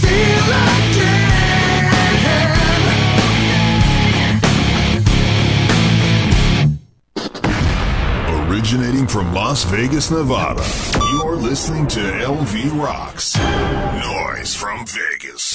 Originating from Las Vegas, Nevada, you're listening to LV Rocks. Noise from Vegas.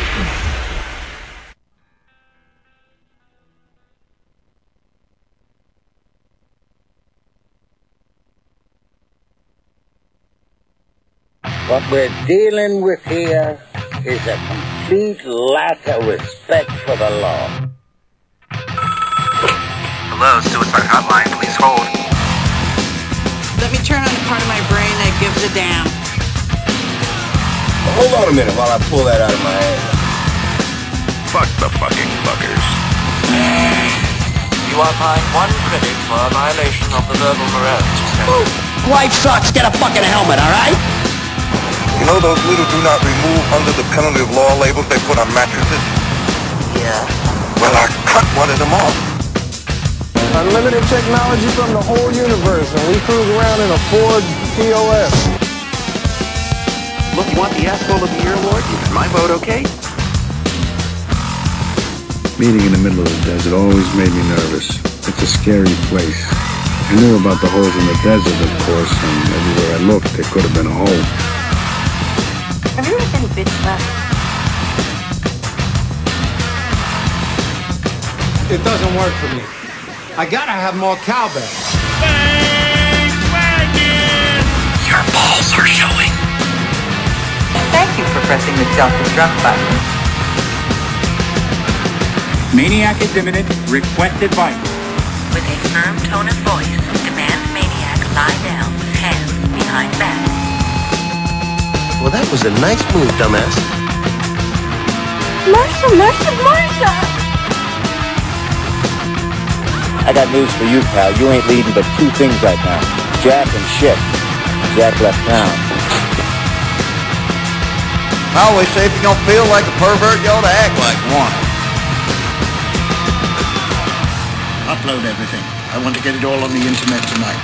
What we're dealing with here is a complete lack of respect for the law. Hello, suicide hotline, please hold. Let me turn on the part of my brain that gives a damn. Hold on a minute while I pull that out of my ass. Fuck the fucking fuckers. You are fined 1 credit for a violation of the verbal morality standard. Life sucks, get a fucking helmet, alright? You know those little do not remove under the penalty of law labels they put on mattresses? Yeah. Well, I cut one of them off. Unlimited technology from the whole universe, and we cruise around in a Ford TOS. Look, you want the Asshole of the Year award? Is my vote okay? Meeting in the middle of the desert always made me nervous. It's a scary place. I knew about the holes in the desert, of course, and everywhere I looked, there could have been a hole. Have you ever been bitch slapped? It doesn't work for me. I gotta have more cowbell. Your balls are showing. Thank you for pressing the self-destruct button. Maniac is imminent. Request advice. With a firm tone of voice, demand Maniac lie down, hands behind back. Well, that was a nice move, dumbass. Marsha! I got news for you, pal. You ain't leading but 2 things right now. Jack and shit. Jack left town. I always say if you don't feel like a pervert, you ought to act like one. Upload everything. I want to get it all on the internet tonight.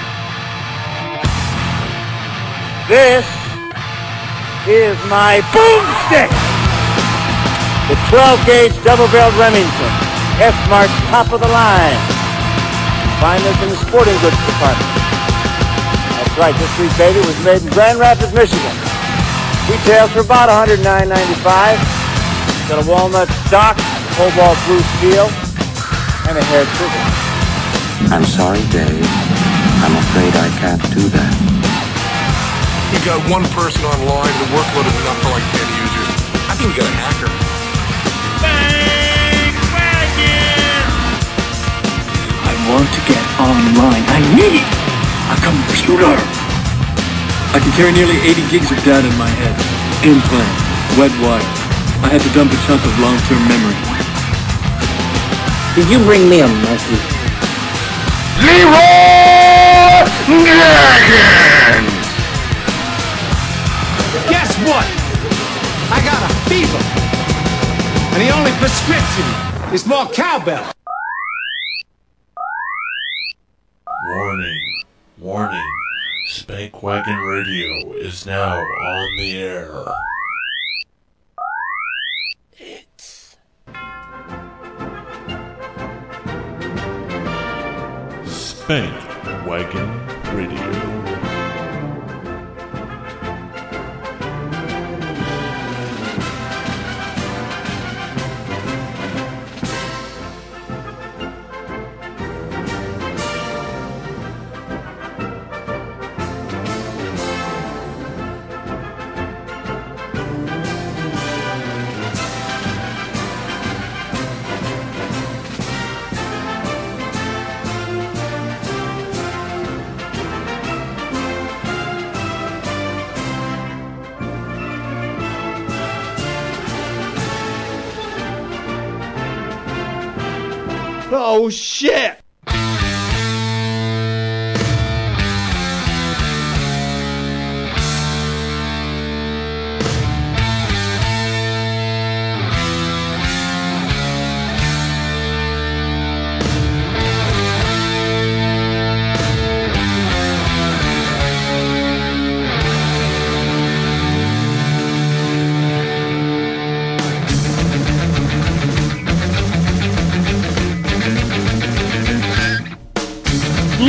This is my boomstick! The 12-gauge double-barreled Remington. F-Mart top of the line. Find this in the sporting goods department. That's right, this sweet baby was made in Grand Rapids, Michigan. Retails for about $109.95. Got a walnut stock, cobalt blue steel, and a hair trigger. I'm sorry, Dave. I'm afraid I can't do that. You got 1 person online, the workload is enough for like 10 users. I think you got a hacker. I want to get online. I need a computer. I can carry nearly 80 gigs of data in my head. Implant, wet wire. I had to dump a chunk of long-term memory. Did you bring me a monkey? Leroy Jenkins! Guess what? I got a fever. And the only prescription is more cowbell. Warning. Spank Wagon Radio is now on the air. It's Spank Wagon Radio. Oh, shit!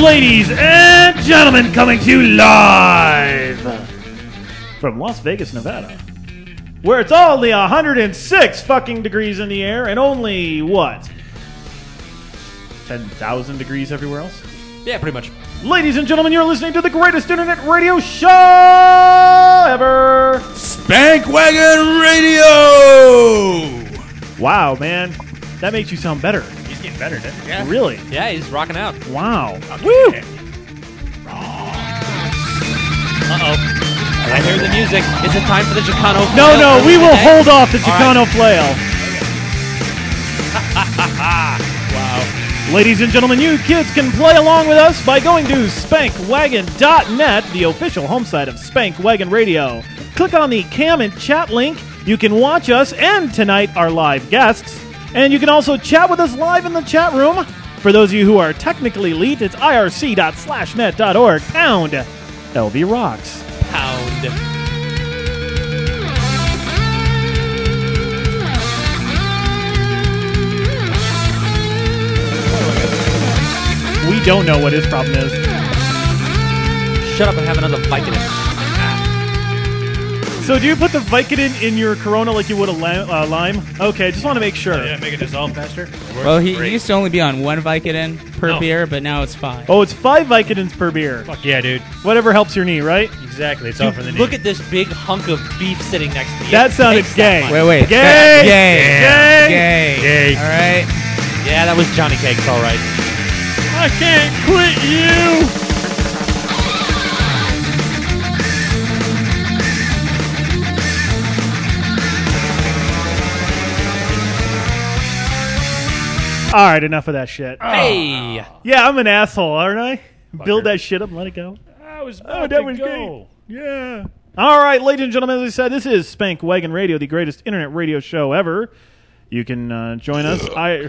Ladies and gentlemen, coming to you live from Las Vegas, Nevada, where it's only 106 fucking degrees in the air and only, what, 10,000 degrees everywhere else? Yeah, pretty much. Ladies and gentlemen, you're listening to the greatest internet radio show ever, Spank Wagon Radio! Wow, man. That makes you sound better. He's getting better, doesn't he? Yeah. Really? Yeah, he's rocking out. Wow. Okay. Woo! Uh-oh. I hear the music. Is it time for the Chicano flail? No, we will hold off the Chicano flail. Wow. Ladies and gentlemen, you kids can play along with us by going to spankwagon.net, the official home site of Spank Wagon Radio. Click on the cam and chat link. You can watch us and tonight our live guests. And you can also chat with us live in the chat room. For those of you who are technically elite, it's irc.slashnet.org. Pound LV Rocks. Pound. We don't know what his problem is. Shut up and have another Vicodin. So do you put the Vicodin in your Corona like you would a lime? Okay, just want to make sure. Yeah, make it dissolve faster. Well, he used to only be on 1 Vicodin per beer, but now it's 5. Oh, it's 5 Vicodins per beer. Fuck yeah, dude. Whatever helps your knee, right? Exactly. It's all for the knee. Look at this big hunk of beef sitting next to you. That sounded gay. Wait. Gay! Gay. All right. Yeah, that was Johnny Cakes, all right. I can't quit you! All right, enough of that shit. Hey! Yeah, I'm an asshole, aren't I? Build that shit up and let it go. I was Oh, that was great. Yeah. All right, ladies and gentlemen, as I said, this is Spank Wagon Radio, the greatest internet radio show ever. You can join us.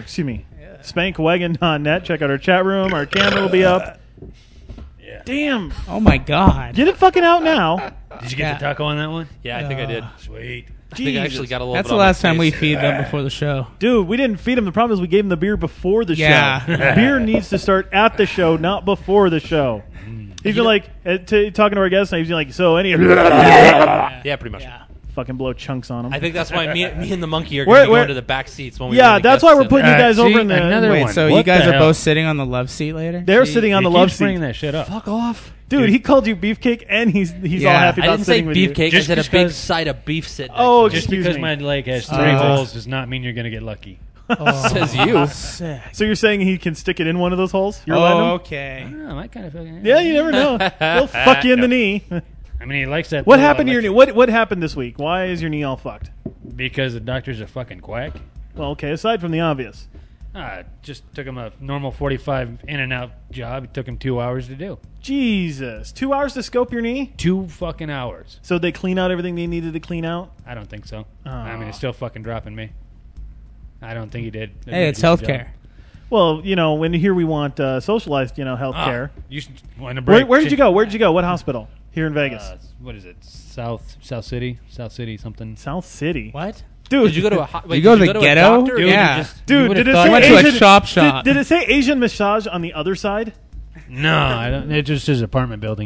Spankwagon.net. Check out our chat room. Our camera will be up. Yeah. Damn. Oh, my God. Get it fucking out now. Did you get the taco on that one? Yeah, I think I did. Sweet. I think I actually got a little That's bit the on last my time we face. feed them before the show. Dude, we didn't feed him. The problem is we gave him the beer before the show. Beer needs to start at the show, not before the show. He's been like, talking to our guests, and he's been like, so any of Yeah, pretty much. Yeah. Fucking blow chunks on him. I think that's why me and the monkey are going to go into the back seats when we bring the that's guests why we're in. putting you guys over in the... Wait, so you guys are both sitting on the love seat later? They're sitting on the love seat. Bringing that shit up. Fuck off. Dude, he called you beefcake, and he's all happy I about didn't say sitting with you. beefcake. I said a big side of beef sitting next Oh, to me. Just because my leg has 3 holes does not mean you're going to get lucky. Says you. So you're saying he can stick it in one of those holes? You're letting him? Okay. I might kind of feel Yeah, you never know. He'll fuck you in the knee. I mean, he likes that. What happened to your knee? What happened this week? Why is your knee all fucked? Because the doctor's a fucking quack. Well, okay, aside from the obvious. Just took him a normal 45 in and out job. It took him 2 hours to do. Jesus. 2 hours to scope your knee? 2 fucking hours. So they clean out everything they needed to clean out? I don't think so. Oh. I mean, it's still fucking dropping me. I don't think he did. Hey, it's healthcare. Well, when here we want socialized, healthcare. You should want to break. Where did you go? Where did you go? What hospital? Here in Vegas. What is it? South City something. South City. What? Dude, did you go to you go to the ghetto? Doctor, yeah. Dude, did it I say went Asian, to a shop. Did it say Asian massage on the other side? No, I don't. It's just his apartment building,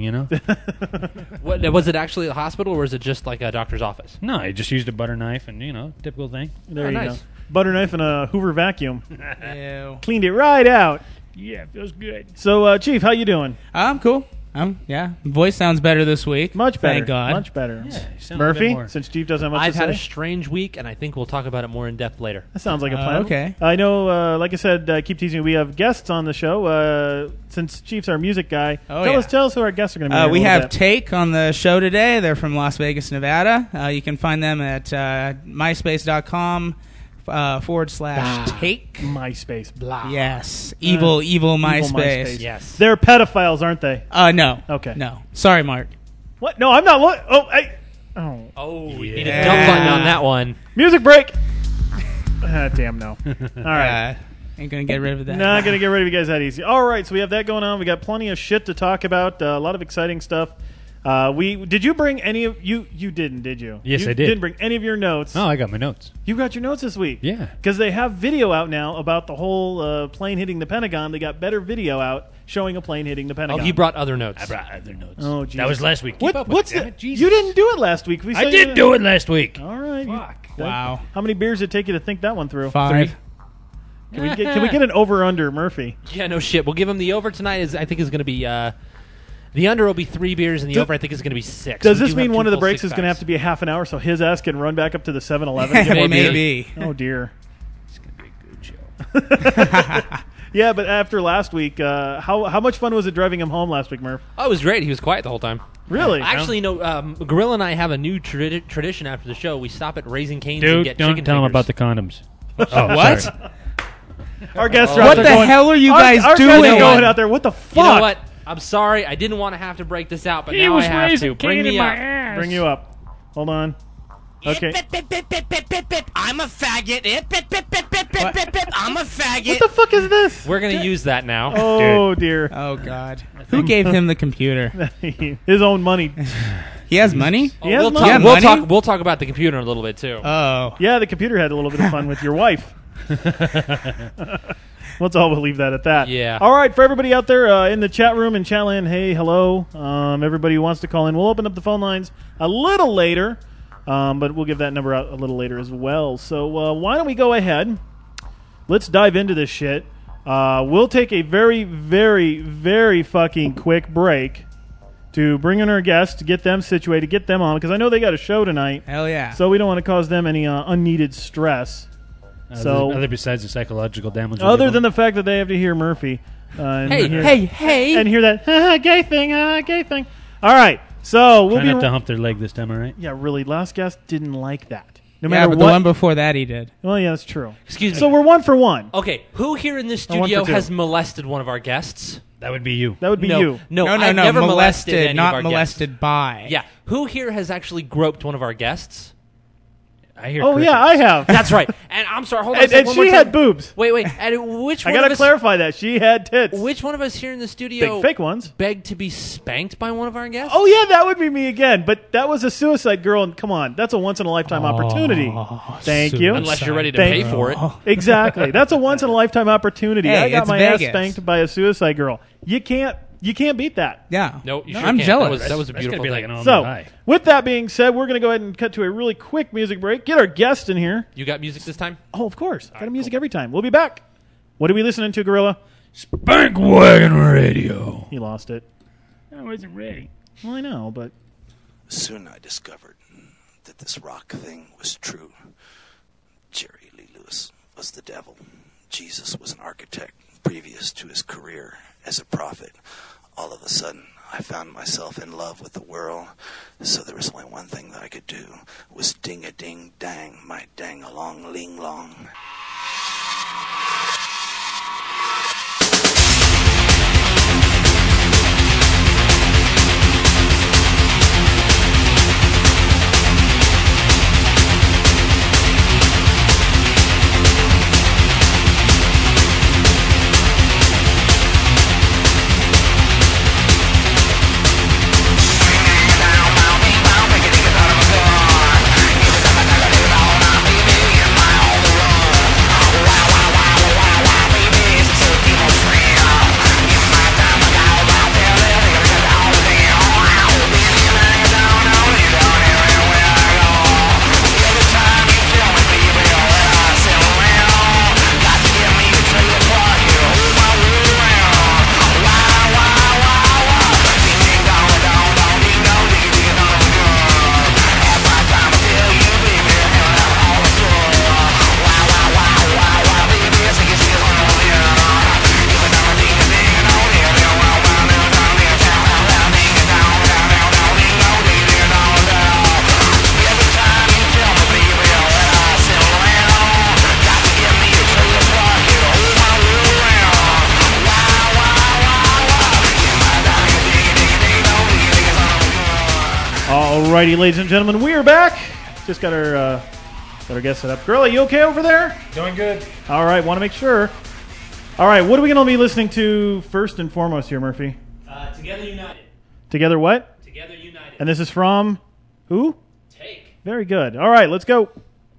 What, was it actually a hospital, or was it just like a doctor's office? No, he just used a butter knife and typical thing. There you nice. go. Butter knife and a Hoover vacuum. Ew. Cleaned it right out. Yeah, it feels good. So, Chief, how you doing? I'm cool. Voice sounds better this week. Much better. Thank God. Much better. Yeah, you sound a bit Murphy, more. since Chief doesn't have much I've to had say. a strange week, and I think we'll talk about it more in depth later. That sounds like a plan. Okay. I know, like I said, keep teasing. We have guests on the show. Since Chief's our music guy, tell us who our guests are going to be. We have Take on the show today. They're from Las Vegas, Nevada. You can find them at myspace.com /Take. MySpace. Blah. Yes. Evil MySpace. Yes. They're pedophiles, aren't they? No. Okay. No. Sorry, Mark. What? No, I'm not. We need a dump button on that one. Music break. Damn no. All right. Ain't going to get rid of that. Not going to get rid of you guys that easy. All right, so we have that going on. We got plenty of shit to talk about. A lot of exciting stuff. Did you bring any of you? You didn't, did you? Yes, you I did. Didn't bring any of your notes. Oh, I got my notes. You got your notes this week. Yeah. Because they have video out now about the whole plane hitting the Pentagon. They got better video out showing a plane hitting the Pentagon. Oh, he brought other notes. I brought other notes. Oh, Jesus. That was last week. Keep up with What's it, damn the? it. Jesus. You didn't do it last week. I did do it last week. All right. Fuck. Wow. How many beers did it take you to think that one through? 5. Can we get an over/under, Murphy? Yeah, no shit. We'll give him the over tonight. I think is going to be the under will be 3 beers, and the over I think is going to be 6. Does this mean one of the breaks is going to have to be a half an hour so his ass can run back up to the 7-Eleven? Maybe. Oh dear. It's going to be a good show. Yeah, but after last week, how much fun was it driving him home last week, Murph? Oh, it was great. He was quiet the whole time. Really? Actually, no. Gorilla and I have a new tradition after the show. We stop at Raising Cane's and get don't chicken tell him fingers. about the condoms. Oh, what? Sorry. Our guests are What out there the going, hell are you guys our doing? guys are going out there. What the fuck? You know what? I'm sorry. I didn't want to have to break this out, but He now was I have raising to. Bring Cane me in my up. ass. Bring you up. Hold on. Okay. I'm a faggot. I'm a faggot. What the fuck is this? We're going to use that now. Oh dear. Oh God. Who gave him the computer? His own money. He has money? He has We'll money. talk, Yeah, we'll money? talk. We'll talk about the computer in a little bit too. Oh. Yeah, the computer had a little bit of fun with your wife. Let's all leave that at that. Yeah. All right, for everybody out there in the chat room and Chatland, hey, hello. Everybody who wants to call in, we'll open up the phone lines a little later, but we'll give that number out a little later as well. So why don't we go ahead? Let's dive into this shit. We'll take a very, very, very fucking quick break to bring in our guests, to get them situated, get them on, because I know they got a show tonight. Hell yeah. So we don't want to cause them any unneeded stress. Other besides the psychological damage. Other than the fact that they have to hear Murphy. And Hey. And hear that gay thing. All right. So we'll Try be not to hump their leg this time, all right? Yeah, really. Last guest didn't like that. No Yeah, matter but what. the one before that he did. Well, yeah, that's true. Excuse me. So we're 1 for 1. Okay, who here in this Or 1 studio for 2. has molested one of our guests? That would be you. That would be you. No, I've No. never molested any not of our molested guests. by. Yeah, who here has actually groped one of our guests? I hear. Oh crickets. yeah, I have. That's right. And I'm sorry, hold on. a And second, one she more had time. boobs. Wait. And which I one gotta of us? clarify that she had tits. Which one of us here in the studio? Big fake ones. Begged to be spanked by one of our guests? Oh yeah, that would be me again. But that was a suicide girl, and come on, that's a once in a lifetime opportunity. Thank you. Unless you're ready to Thank pay for it. Exactly. That's a once in a lifetime opportunity. Hey, I got it's my Vegas. ass spanked by a suicide girl. You can't beat that. Yeah. No, you sure I'm can't. jealous. That was a That's beautiful gonna be like thing. an all-night So, high. with that being said, we're going to go ahead and cut to a really quick music break. Get our guest in here. You got music this time? Oh, of course. Got music every time. We'll be back. What are we listening to, Gorilla? Spank Wagon Radio. He lost it. I wasn't ready. Well, I know, but Soon I discovered that this rock thing was true. Jerry Lee Lewis was the devil. Jesus was an architect previous to his career as a prophet. All of a sudden, I found myself in love with the world. So there was only one thing that I could do, was ding-a-ding-dang, my dang-along-ling-long. Alrighty, ladies and gentlemen, we are back. Just got our guest set up. Gorilla, you okay over there? Doing good. All right, want to make sure. All right, what are we going to be listening to first and foremost here, Murphy? Together United. Together what? Together United. And this is from who? Take. Very good. All right, let's go.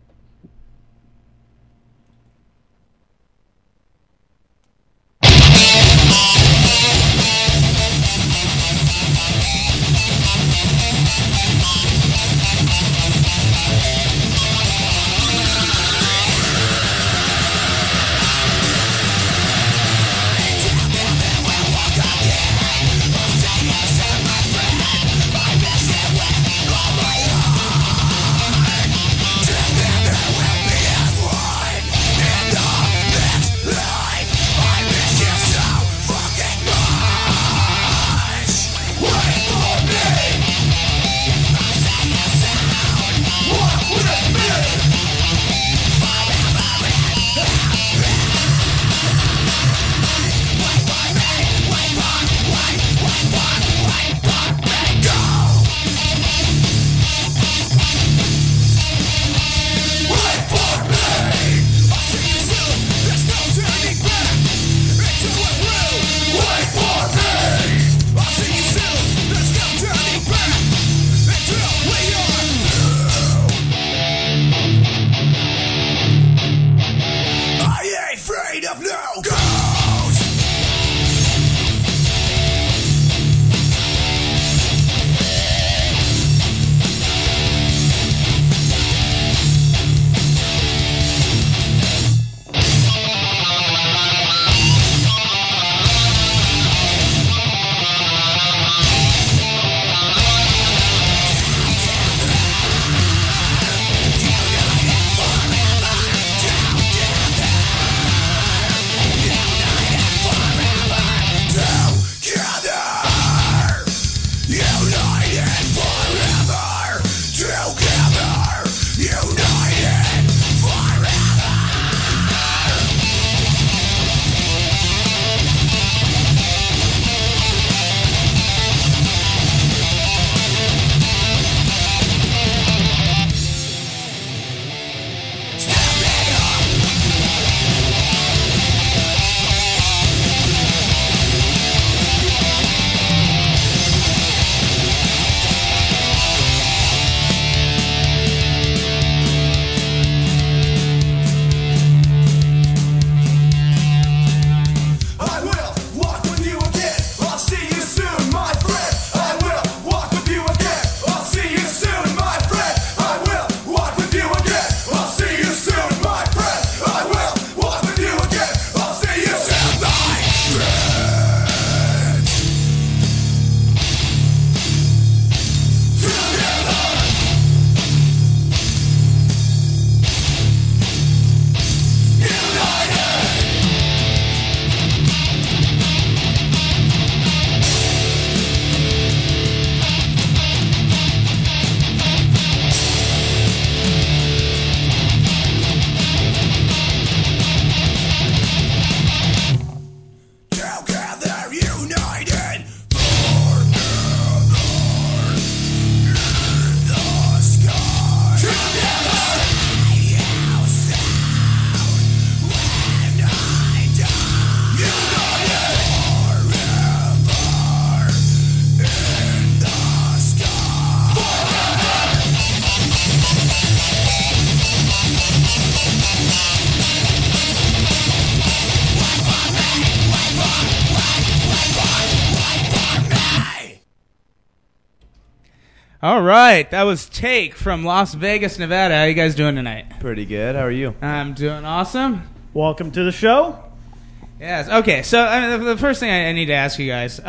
All right, that was Take from Las Vegas, Nevada. How you guys doing tonight? Pretty good. How are you? I'm doing awesome. Welcome to the show. Yes. Okay. So the first thing I need to ask you guys,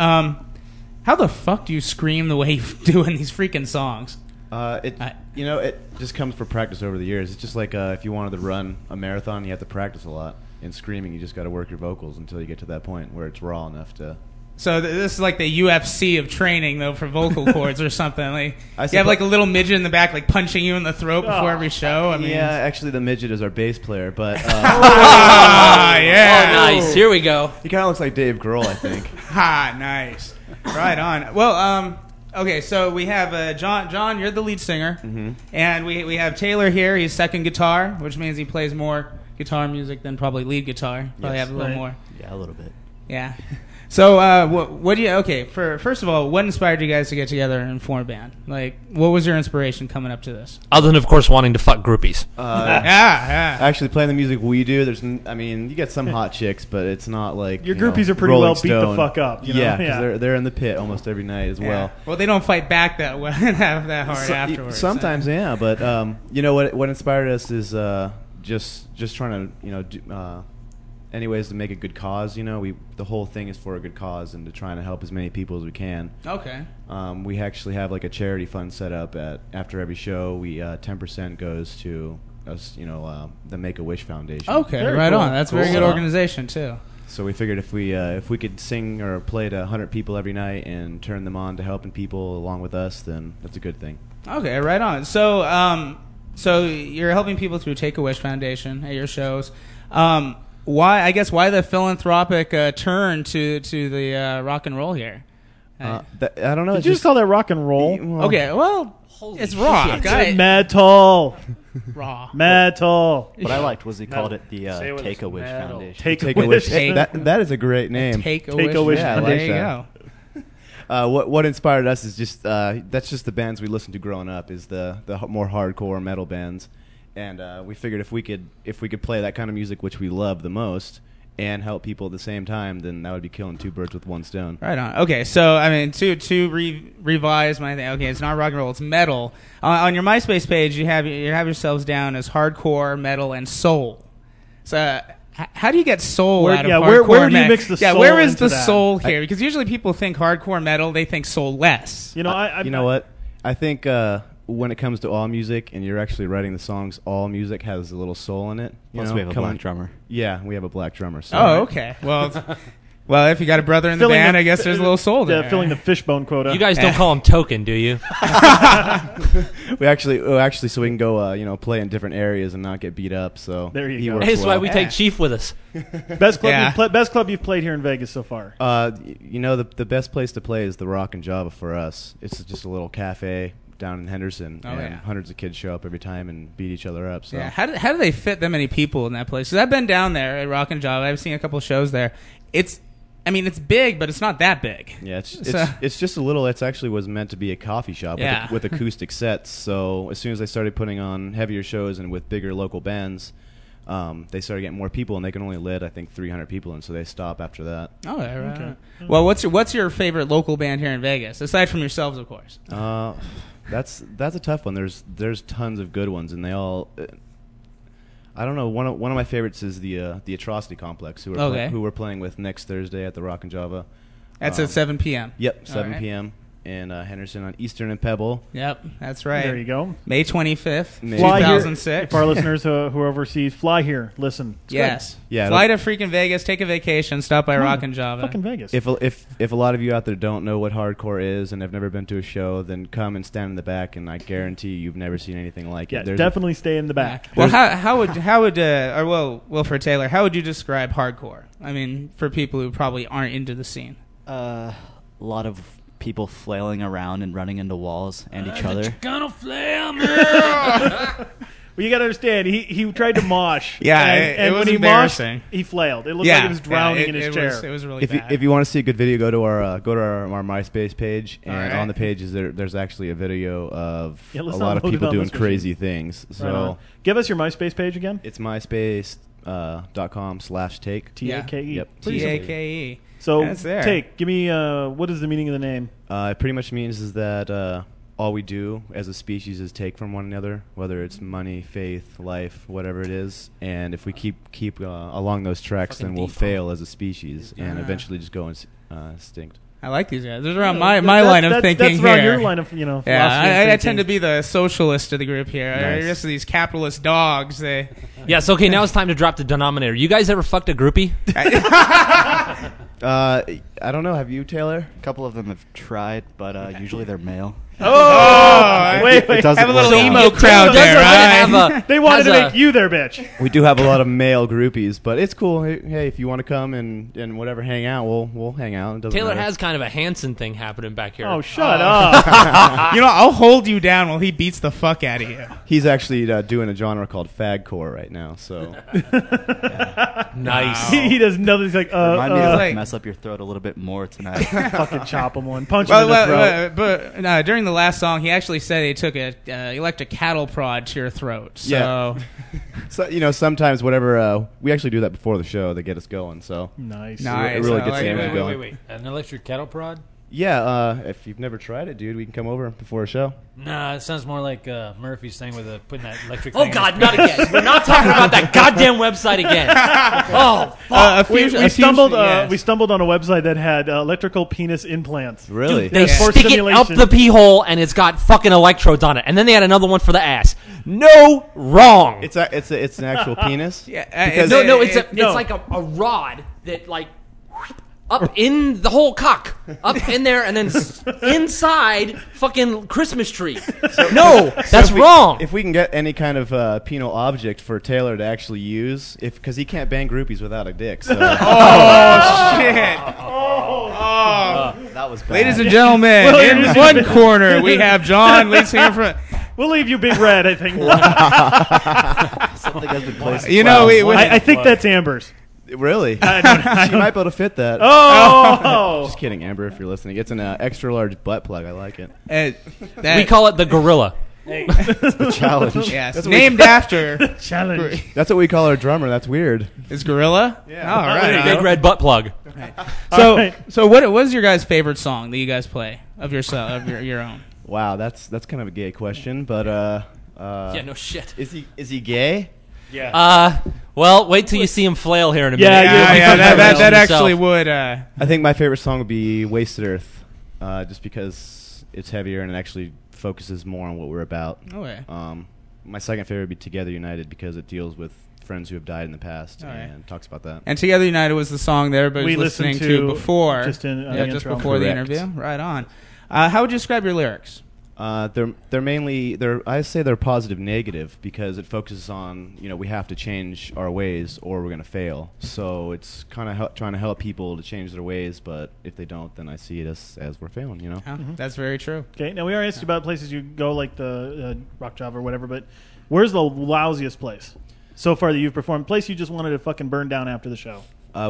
how the fuck do you scream the way you do in these freaking songs? It just comes from practice over the years. It's just like if you wanted to run a marathon, you have to practice a lot. In screaming, you just got to work your vocals until you get to that point where it's raw enough to. So this is like the UFC of training, though, for vocal cords or something. Like you have like a little midget in the back, like punching you in the throat before every show. I mean, yeah, actually, the midget is our bass player, but yeah. Oh, nice. Here we go. He kind of looks like Dave Grohl, I think. Ha, nice. Right on. Well, okay, so we have John. John, you're the lead singer, and we have Taylor here. He's second guitar, which means he plays more guitar music than probably lead guitar. Probably have a little more. Yeah, a little bit. Yeah. So, what do you? Okay, first of all, what inspired you guys to get together and form a band? Like, what was your inspiration coming up to this? Other than, of course, wanting to fuck groupies. Actually, playing the music we do, you get some hot chicks, but it's not like your groupies are pretty Rolling well beat the Stone. fuck up. You know? Yeah, because they're in the pit almost every night as well. Well, they don't fight back that well and have that hard afterwards. Sometimes, yeah, but what inspired us is just trying to do, anyways to make a good cause. The whole thing is for a good cause and to try to help as many people as we can. Okay. We actually have like a charity fund set up after every show. We 10% goes to us, the Make-A-Wish Foundation. Okay, right on. That's a very good organization too. So we figured if we could sing or play to 100 people every night and turn them on to helping people along with us, then that's a good thing. Okay, right on. So so you're helping people through Take-A-Wish Foundation at your shows. Why the philanthropic turn to the rock and roll here? I don't know. Did you just call that rock and roll? Okay, well, it's rock. Metal. Raw. Metal. What I liked was he called it the Take-A-Wish Foundation. Take-A-Wish. That is a great name. Take-A-Wish. Yeah, there you go. What inspired us is just that's just the bands we listened to growing up, is the more hardcore metal bands. And we figured if we could play that kind of music, which we love the most, and help people at the same time, then that would be killing two birds with one stone. Right on. Okay, so I mean, to revise my thing. Okay, it's not rock and roll; it's metal. On your MySpace page, you have yourselves down as hardcore, metal, and soul. So how do you get soul out of hardcore? Where do you mix the soul? Yeah, where is the that? soul here? Because usually people think hardcore metal, they think soulless. You know what? I think. When it comes to all music, and you're actually writing the songs, all music has a little soul in it. Plus, we have a black drummer. Yeah, we have a black drummer. So okay. Well, if you got a brother in the band, I guess there's a little soul there. Filling the fishbone quota. You guys don't call him Token, do you? we actually, so we can go, play in different areas and not get beat up. So there you go. Hey, that's why we take Chief with us. Best club you've played here in Vegas so far. The best place to play is the Rock and Java for us. It's just a little cafe down in Henderson, hundreds of kids show up every time and beat each other up. So. Yeah, how do they fit that many people in that place? Because I've been down there at Rock and Java. I've seen a couple shows there. It's big, but it's not that big. Yeah, it's just a little. It actually was meant to be a coffee shop with acoustic sets. So as soon as they started putting on heavier shows and with bigger local bands, they started getting more people, and they can only let, I think, 300 people in, so they stop after that. Oh, right. Okay. Well, what's your favorite local band here in Vegas, aside from yourselves, of course? That's a tough one. There's tons of good ones, and they all. I don't know. One of my favorites is the Atrocity Complex, who we're playing with next Thursday at the Rock and Java. That's at 7 p.m. Yep, 7 p.m. in Henderson on Eastern and Pebble. Yep, that's right. There you go. May 25th, fly 2006. Here. For our listeners who are overseas, fly here. Listen. It's yes. Great. Yeah. Fly to freaking Vegas. Take a vacation. Stop by Rock and Java. Fucking Vegas. If a lot of you out there don't know what hardcore is and have never been to a show, then come and stand in the back, and I guarantee you've never seen anything like it. Yeah, definitely stay in the back. Well, how would Wilford Taylor, how would you describe hardcore? I mean, for people who probably aren't into the scene. A lot of people flailing around and running into walls and each other. Gonna flail me. Well, you got to understand, he tried to mosh. Yeah, and it was when he embarrassing. moshed, he flailed. It looked like he was drowning in his chair. It was really bad. If you want to see a good video, go to our MySpace page, and on the page there's actually a video of a lot of people doing crazy things. So give us your MySpace page again. It's myspace.com/take. Take. Yep. Take. So take. Give me what is the meaning of the name? It pretty much means is that all we do as a species is take from one another, whether it's money, faith, life, whatever it is. And if we keep along those tracks, then we'll fail as a species and eventually just go extinct. I like these guys. Those are around my line of thinking that's around here. your line of philosophy. I tend to be the socialist of the group here. Nice. Just these capitalist dogs. Yes. Okay. Now it's time to drop the denominator. You guys ever fucked a groupie? I don't know. Have you, Taylor? A couple of them have tried, but usually they're male. Oh, wait. It doesn't have a little work emo out. crowd there, right? They wanted to has make you their bitch. We do have a lot of male groupies, but it's cool. Hey, if you want to come and whatever, hang out, we'll hang out. It doesn't Taylor matter. has kind of a Hanson thing happening back here. Oh, shut up. You know, I'll hold you down while he beats the fuck out of you. He's actually doing a genre called fagcore right now. So nice. He does nothing. He's like, Remind me to like- mess up your throat a little bit more tonight. fucking chop him one, punch him in the throat. But during the last song, he actually said he took a electric cattle prod to your throat. So, Yeah. So sometimes whatever we actually do that before the show to get us going. So Nice. It really gets the energy going. Wait. An electric cattle prod? Yeah, if you've never tried it, dude, we can come over before a show. Nah, it sounds more like Murphy's thing with putting that electric Oh thing God, in not again! We're not talking about that goddamn website again. Oh, fuck. We stumbled on a website that had electrical penis implants. Really? Dude, they For stick it up stimulation. the pee hole, and it's got fucking electrodes on it. And then they had another one for the ass. No, wrong. It's an actual penis. Yeah, Because It's like a rod that like up in the whole cock, up in there, and then inside fucking Christmas tree. No, that's wrong. If we can get any kind of penal object for Taylor to actually use, because he can't bang groupies without a dick. So. Oh, shit. That was bad. Ladies and gentlemen, in one corner, we have John lead singer from... We'll leave you Big Red, I think. Something has been placed. You know, I think that's Amber's. Really? She might be able to fit that. Oh! Just kidding, Amber, if you're listening. It's an extra large butt plug. I like it. We call it the gorilla. The challenge. Yes, That's named after... Challenge. That's what we call our drummer. That's weird. Is Gorilla? Yeah. All right. Big red butt plug. So what is your guys' favorite song that you guys play of your own? Wow, that's kind of a gay question, but Yeah, no shit. Is he gay? Yeah. Well, wait till you see him flail here in a minute. Yeah. That actually would. I think my favorite song would be "Wasted Earth," just because it's heavier and it actually focuses more on what we're about. Okay. My second favorite would be "Together United" because it deals with friends who have died in the past and talks about that. And "Together United" was the song that everybody We was listening listened to to before. just in, just intro. before the Correct. interview. Right on. How would you describe your lyrics? They're mainly I say they're positive negative because it focuses on we have to change our ways or we're gonna fail. So it's kind of trying to help people to change their ways, but if they don't, then I see it as we're failing. That's very true. Okay, now we already asked you about places you go, like the Rock Java or whatever, but where's the lousiest place so far that you've performed? Place you just wanted to fucking burn down after the show?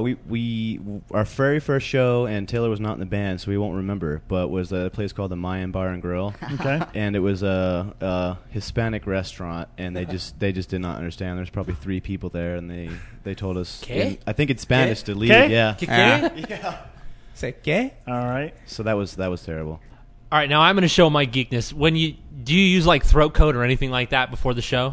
We our very first show, and Taylor was not in the band, so we won't remember, but was a place called the Mayan Bar and Grill. Okay. And it was a Hispanic restaurant, and they just did not understand. There's probably 3 people there, and they told us, I think it's Spanish, to leave. Yeah. Yeah. Say ¿qué? All right. So that was terrible. All right, now I'm going to show my geekness. Do you use like throat coat or anything like that before the show?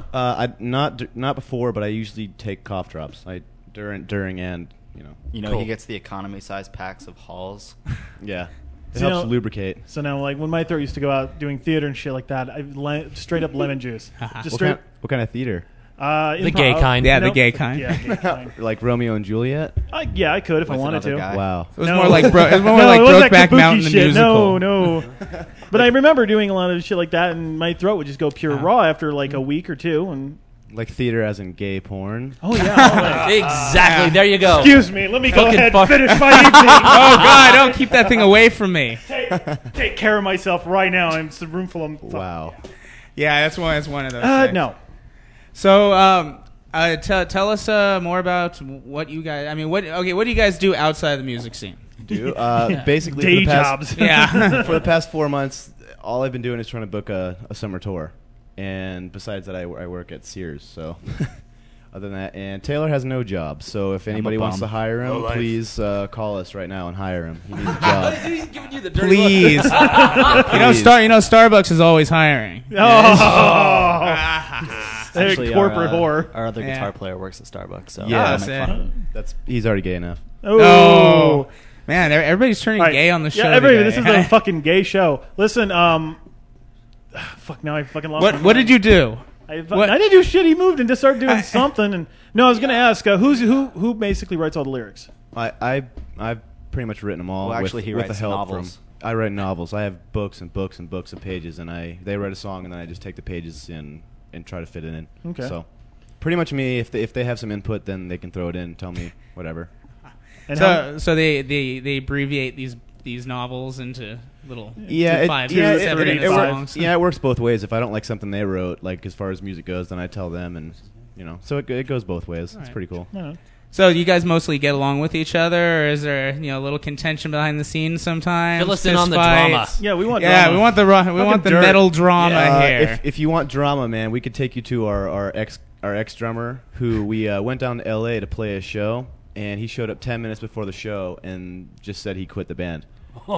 Not before, but I usually take cough drops. During and He gets the economy size packs of Halls. Yeah. It helps lubricate. So now, like, when my throat used to go out doing theater and shit like that, straight up lemon juice. Just What kind of theater? The gay kind. Yeah, the gay kind. Yeah, gay kind. Like Romeo and Juliet? Yeah, I could if I With wanted to. another guy. Wow. It was more like Brokeback Mountain the shit. musical. No. But I remember doing a lot of shit like that, and my throat would just go pure raw after like a week or two, and. Like theater as in gay porn? Oh, yeah. Exactly. There you go. Excuse me. Let me go ahead and finish my evening. Oh, God. Don't keep that thing away from me. Take care of myself right now. I'm a room full of... Wow. Yeah, that's one of those things. No. So, tell us more about what you guys... I mean, what do you guys do outside the music scene? Basically, Day for the past, jobs. for the past 4 months, all I've been doing is trying to book a summer tour. And besides that, I work at Sears. So, other than that, and Taylor has no job. So if anybody wants to hire him, please call us right now and hire him. He needs a job. He's giving you the dirty Please. look. Starbucks is always hiring. Actually, corporate whore. Our other guitar player works at Starbucks. So Yeah, he's already gay enough. Oh. Man, everybody's turning gay on the show. Yeah, today. this is a fucking gay show. Listen, fuck, now I fucking lost my mind. What did you do? I didn't do shit. He moved and just started doing something. And no, I was going to ask, who basically writes all the lyrics? I've pretty much written them all. Well, actually, he with writes the help novels. I write novels. I have books and books and books of pages, and they write a song, and then I just take the pages and and try to fit it in. Okay. So pretty much me. If they have some input, then they can throw it in. Tell me whatever. And so they abbreviate these novels into little Yeah, songs. It works both ways. If I don't like something they wrote, like as far as music goes, then I tell them, and so it goes both ways. It's pretty cool. So you guys mostly get along with each other, or is there a little contention behind the scenes sometimes? Fill us in on the drama. Yeah, we want drama. we want the metal drama here. If you want drama, man, we could take you to our ex drummer who we went down to L.A. to play a show, and he showed up 10 minutes before the show and just said he quit the band.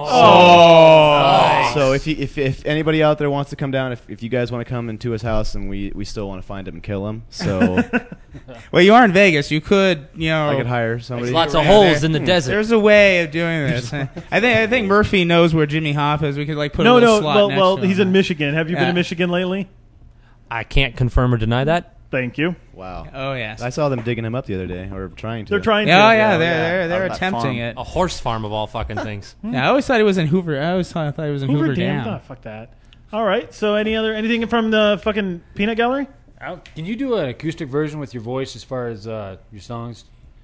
So if anybody out there wants to come down, if you guys want to come into his house, and we still want to find him and kill him, so well, you are in Vegas. You could, I could hire somebody. There's lots of holes in the desert. There's a way of doing this. I think Murphy knows where Jimmy Hop is. We could put a little slot next to him. He's in Michigan. Have you been to Michigan lately? I can't confirm or deny that. Thank you. Wow. Oh yes. I saw them digging him up the other day, or trying to. They're trying to. Oh yeah, they're attempting it. A horse farm of all fucking things. Yeah, I always thought he was in Hoover. I thought he was in Hoover Dam. Oh, fuck that. All right. So anything from the fucking peanut gallery? Can you do an acoustic version with your voice as far as your songs?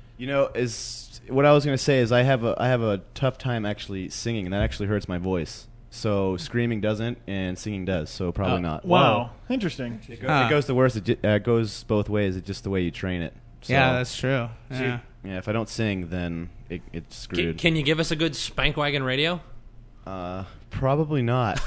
Is what I was going to say is I have a tough time actually singing, and that actually hurts my voice. So screaming doesn't, and singing does. So probably not. Wow, interesting. It goes the worst. It goes both ways. It's just the way you train it. So, yeah, that's true. Yeah. If I don't sing, then it's screwed. Can you give us a good Spank Wagon Radio? Probably not.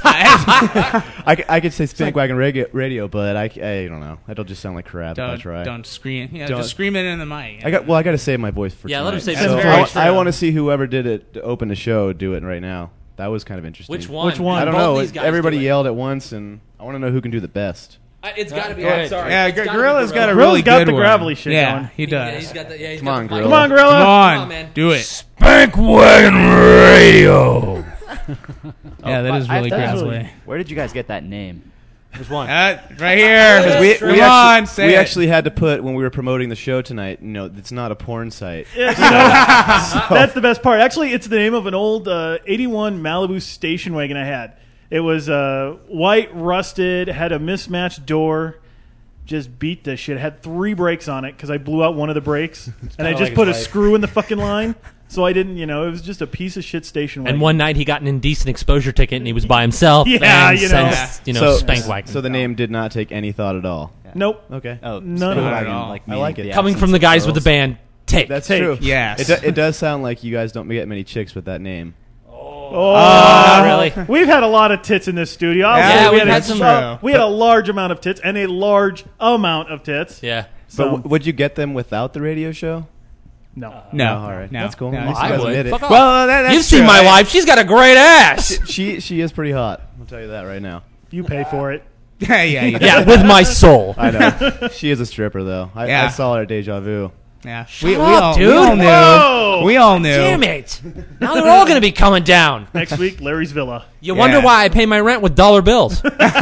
I could say Spank Wagon radio, but I don't know. That'll just sound like crap if I try. Don't scream. Yeah, just scream it in the mic. I got to save my voice for tonight. let him save so his voice. I want to see whoever did it to open the show do it right now. That was kind of interesting. Which one? I don't know. These guys Everybody do it. yelled at once, and I want to know who can do the best. It's got to be. I'm sorry. Yeah, Gorilla's got a Gorilla's really got good the one. gravelly shit Yeah, going. he does. He's got the, Come on, Gorilla. Come on, Gorilla. Come on, man. do it. Spank Wagon Radio. Yeah, that is really gravelly. Where did you guys get that name? Which one? Right here. We actually had to put, when we were promoting the show tonight, it's not a porn site. That's the best part. Actually, it's the name of an old 81 Malibu station wagon I had. It was white, rusted, had a mismatched door. Just beat this shit. It had 3 brakes on it because I blew out one of the brakes. And I just put a screw in the fucking line. So I didn't, it was just a piece of shit station wagon. And one night he got an indecent exposure ticket and he was by himself. Yeah, Spank Wagon. So the name did not take any thought at all. Yeah. Nope. Okay. Oh, none at all. Like I like it. Coming from the guys with the band, Take. That's true. Yes. It does sound like you guys don't get many chicks with that name. Oh, not really. We've had a lot of tits in this studio. Yeah, we've had some. We had a large amount of tits and a large amount of tits. Yeah. So would you get them without the radio show? No. All right. No. That's cool. No, At least I you guys would. admit it. Fuck off. Well, that's You've seen my wife. She's got a great ass. She is pretty hot. I'll tell you that right now. You pay for it. Yeah, Yeah, with my soul. I know. She is a stripper, though. I saw her at Deja Vu. Yeah. We all knew. Whoa! We all knew. Damn it. Now they're all going to be coming down. Next week, Larry's Villa. You wonder why I pay my rent with dollar bills.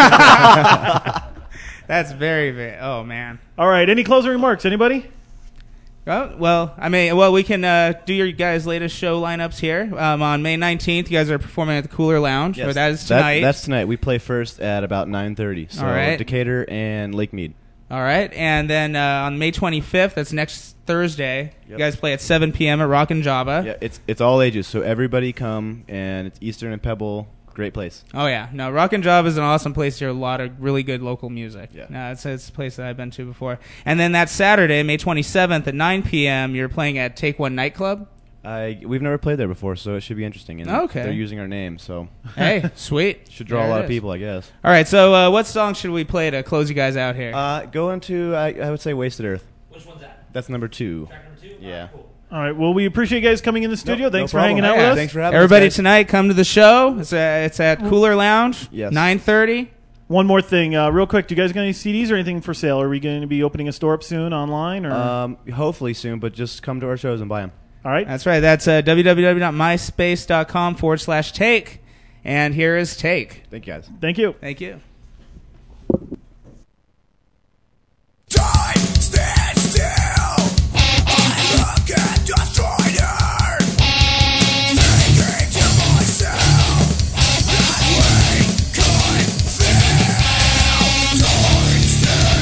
That's very, very. Oh man. All right. Any closing remarks? Anybody? We can do your guys' latest show lineups here. On May 19th, you guys are performing at the Cooler Lounge. Yes. Or that is tonight. That's tonight. We play first at about 9:30. So All right. Decatur and Lake Mead. All right. And then on May 25th, that's next Thursday, you guys play at 7 p.m. at Rockin' Java. Yeah, it's all ages, so everybody come, and it's Eastern and Pebble. Great place. Oh, yeah. No, Rockin' Java is an awesome place to hear a lot of really good local music. Yeah. No, it's a place that I've been to before. And then that Saturday, May 27th at 9 p.m., you're playing at Take One Nightclub. We've never played there before, so it should be interesting. And Okay. They're using our name, so Hey, sweet. should draw There a lot it of is. people, I guess. All right, so what song should we play to close you guys out here? Go into, I would say, Wasted Earth. Which one's that? That's number 2. Track number 2? Yeah. Cool. All right. Well, we appreciate you guys coming in the studio. Thanks for problem. hanging out Yeah, with us. thanks for having Everybody us, guys. tonight, come to the show. It's at Cooler Lounge, Yes. 9:30. One more thing, real quick. Do you guys got any CDs or anything for sale? Are we going to be opening a store up soon online? Or Hopefully soon, but just come to our shows and buy them. all right. That's right. That's www.myspace.com/take. And here is Take. Thank you, guys. Thank you. Thank you. Time stands still. I look at destroyer, thinking to myself that we could feel. Time stands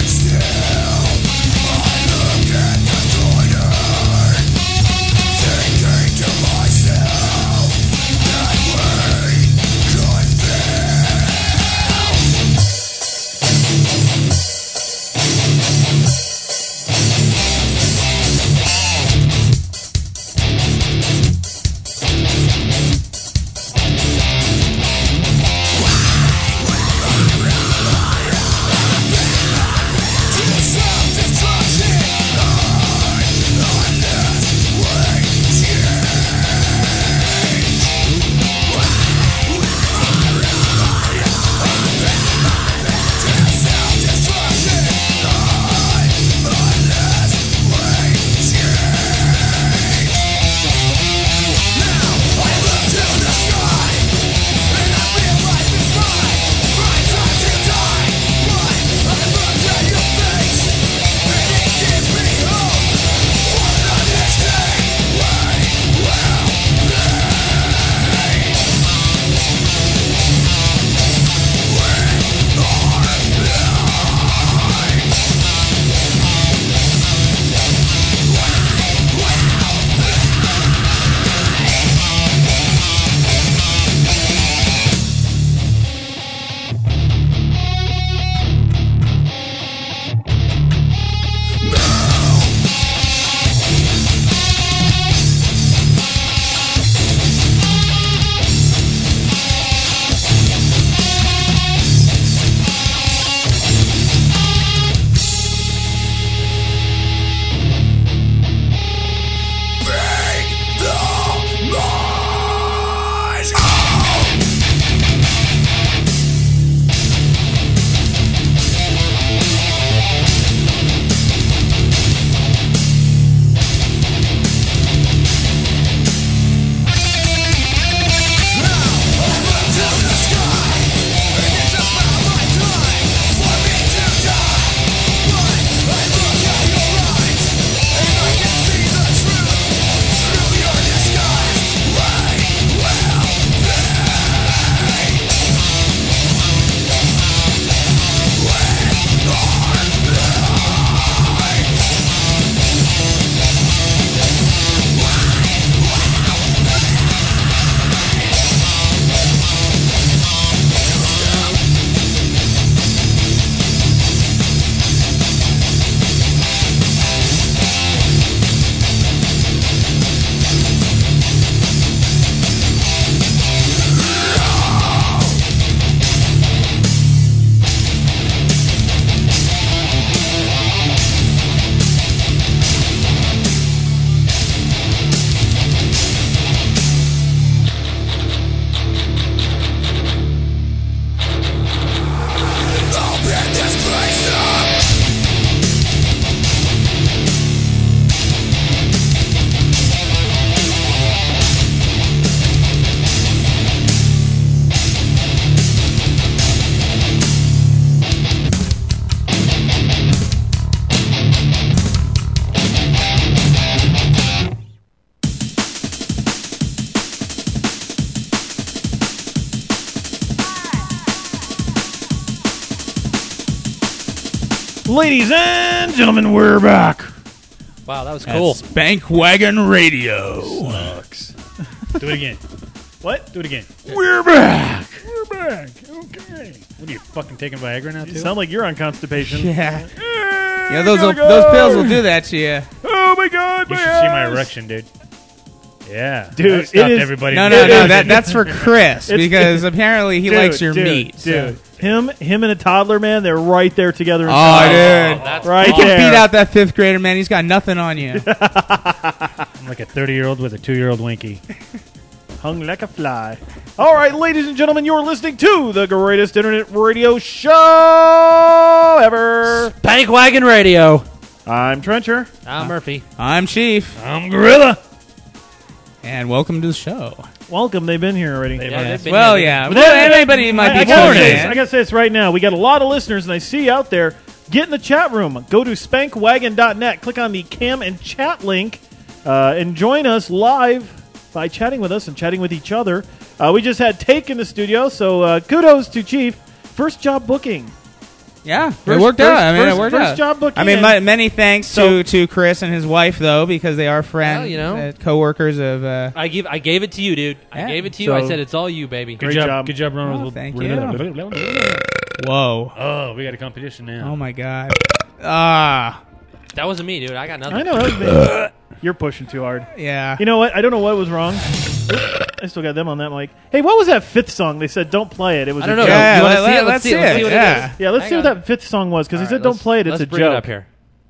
Ladies and gentlemen, we're back. Wow, that was cool. Spank Wagon Radio. Sucks. Do it again. What? Do it again. We're back. We're back. Okay. What are you fucking taking Viagra now, too? You sound like you're on constipation. Yeah. Yeah, those pills will do that to you. Oh my God, You my should see my ass. erection, dude. Yeah. Dude, That stopped it is- everybody. No, that's for Chris because apparently he likes your meat. Dude, him and a toddler, man, they're right there together. Oh, inside. dude. Right he can there. beat out that 5th grader, man. He's got nothing on you. I'm like a 30-year-old with a 2-year-old Winky. Hung like a fly. All right, ladies and gentlemen, you're listening to the greatest internet radio show ever. Spank Wagon Radio. I'm Trencher. I'm Murphy. I'm Chief. I'm Gorilla. And welcome to the show. Welcome. They've been here already. Well, yeah. But Well, then- anybody might be I gotta tuning say, in. I gotta say this right now. We got a lot of listeners, and I see you out there. Get in the chat room. Go to spankwagon.net. Click on the cam and chat link, and join us live by chatting with us and chatting with each other. We just had Take in the studio, so kudos to Chief. First job booking. Yeah, it First- worked out. first- I mean, it first- worked first out. job booking I mean, and- many thanks to Chris and his wife, though, because they are friends, Well, you know. co-workers of... I gave it to you, dude. Yeah. I gave it to you. I So- said it's all you, baby. Good job. Good job, Ronald. Oh, thank you. Whoa. Oh, we got a competition now. Oh, my God. Ah. That wasn't me, dude. I got nothing. I know. That was me. You're pushing too hard. Yeah. You know what? I don't know what was wrong. I still got them on that mic. Hey, what was that 5th song? They said don't play it. It was I don't a know. joke. Yeah, You wanna let's see it? see it. Let's see what it Yeah. is. Yeah, let's Hang see what on. that 5th song was, because he All said right, don't play it. It's let's a bring joke. it up here.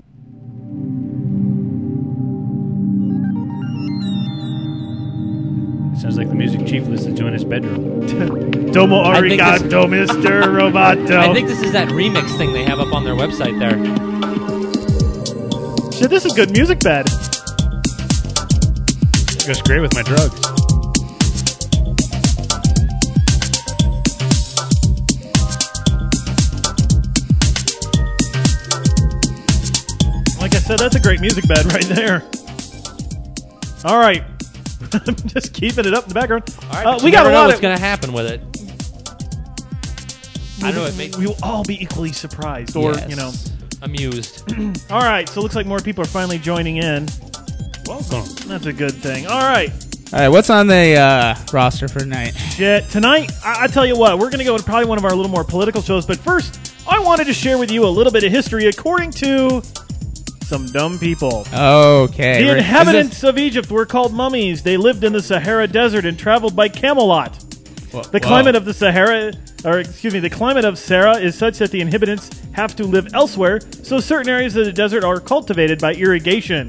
Sounds like the music Chief listens to in his bedroom. Domo I think this- arigato, Mr. Roboto. I think this is that remix thing they have up on their website there. Shit, this is good music bed. It goes great with my drugs. Like I said, that's a great music bed right there. All right. I'm just keeping it up in the background. All right, but we you got never a know lot what's of... going to happen with it. I know it makes We will all be equally surprised, or, Yes. you know. Amused. All right, so it looks like more people are finally joining in. Welcome. That's a good thing. All right. All right, what's on the roster for tonight? Shit. Tonight, I tell you what, we're going to go to probably one of our little more political shows, but first, I wanted to share with you a little bit of history according to some dumb people. Okay. The inhabitants of Egypt were called mummies. They lived in the Sahara Desert and traveled by camelot. The climate of the Sahara, the climate of Sahara is such that the inhabitants have to live elsewhere, so certain areas of the desert are cultivated by irrigation.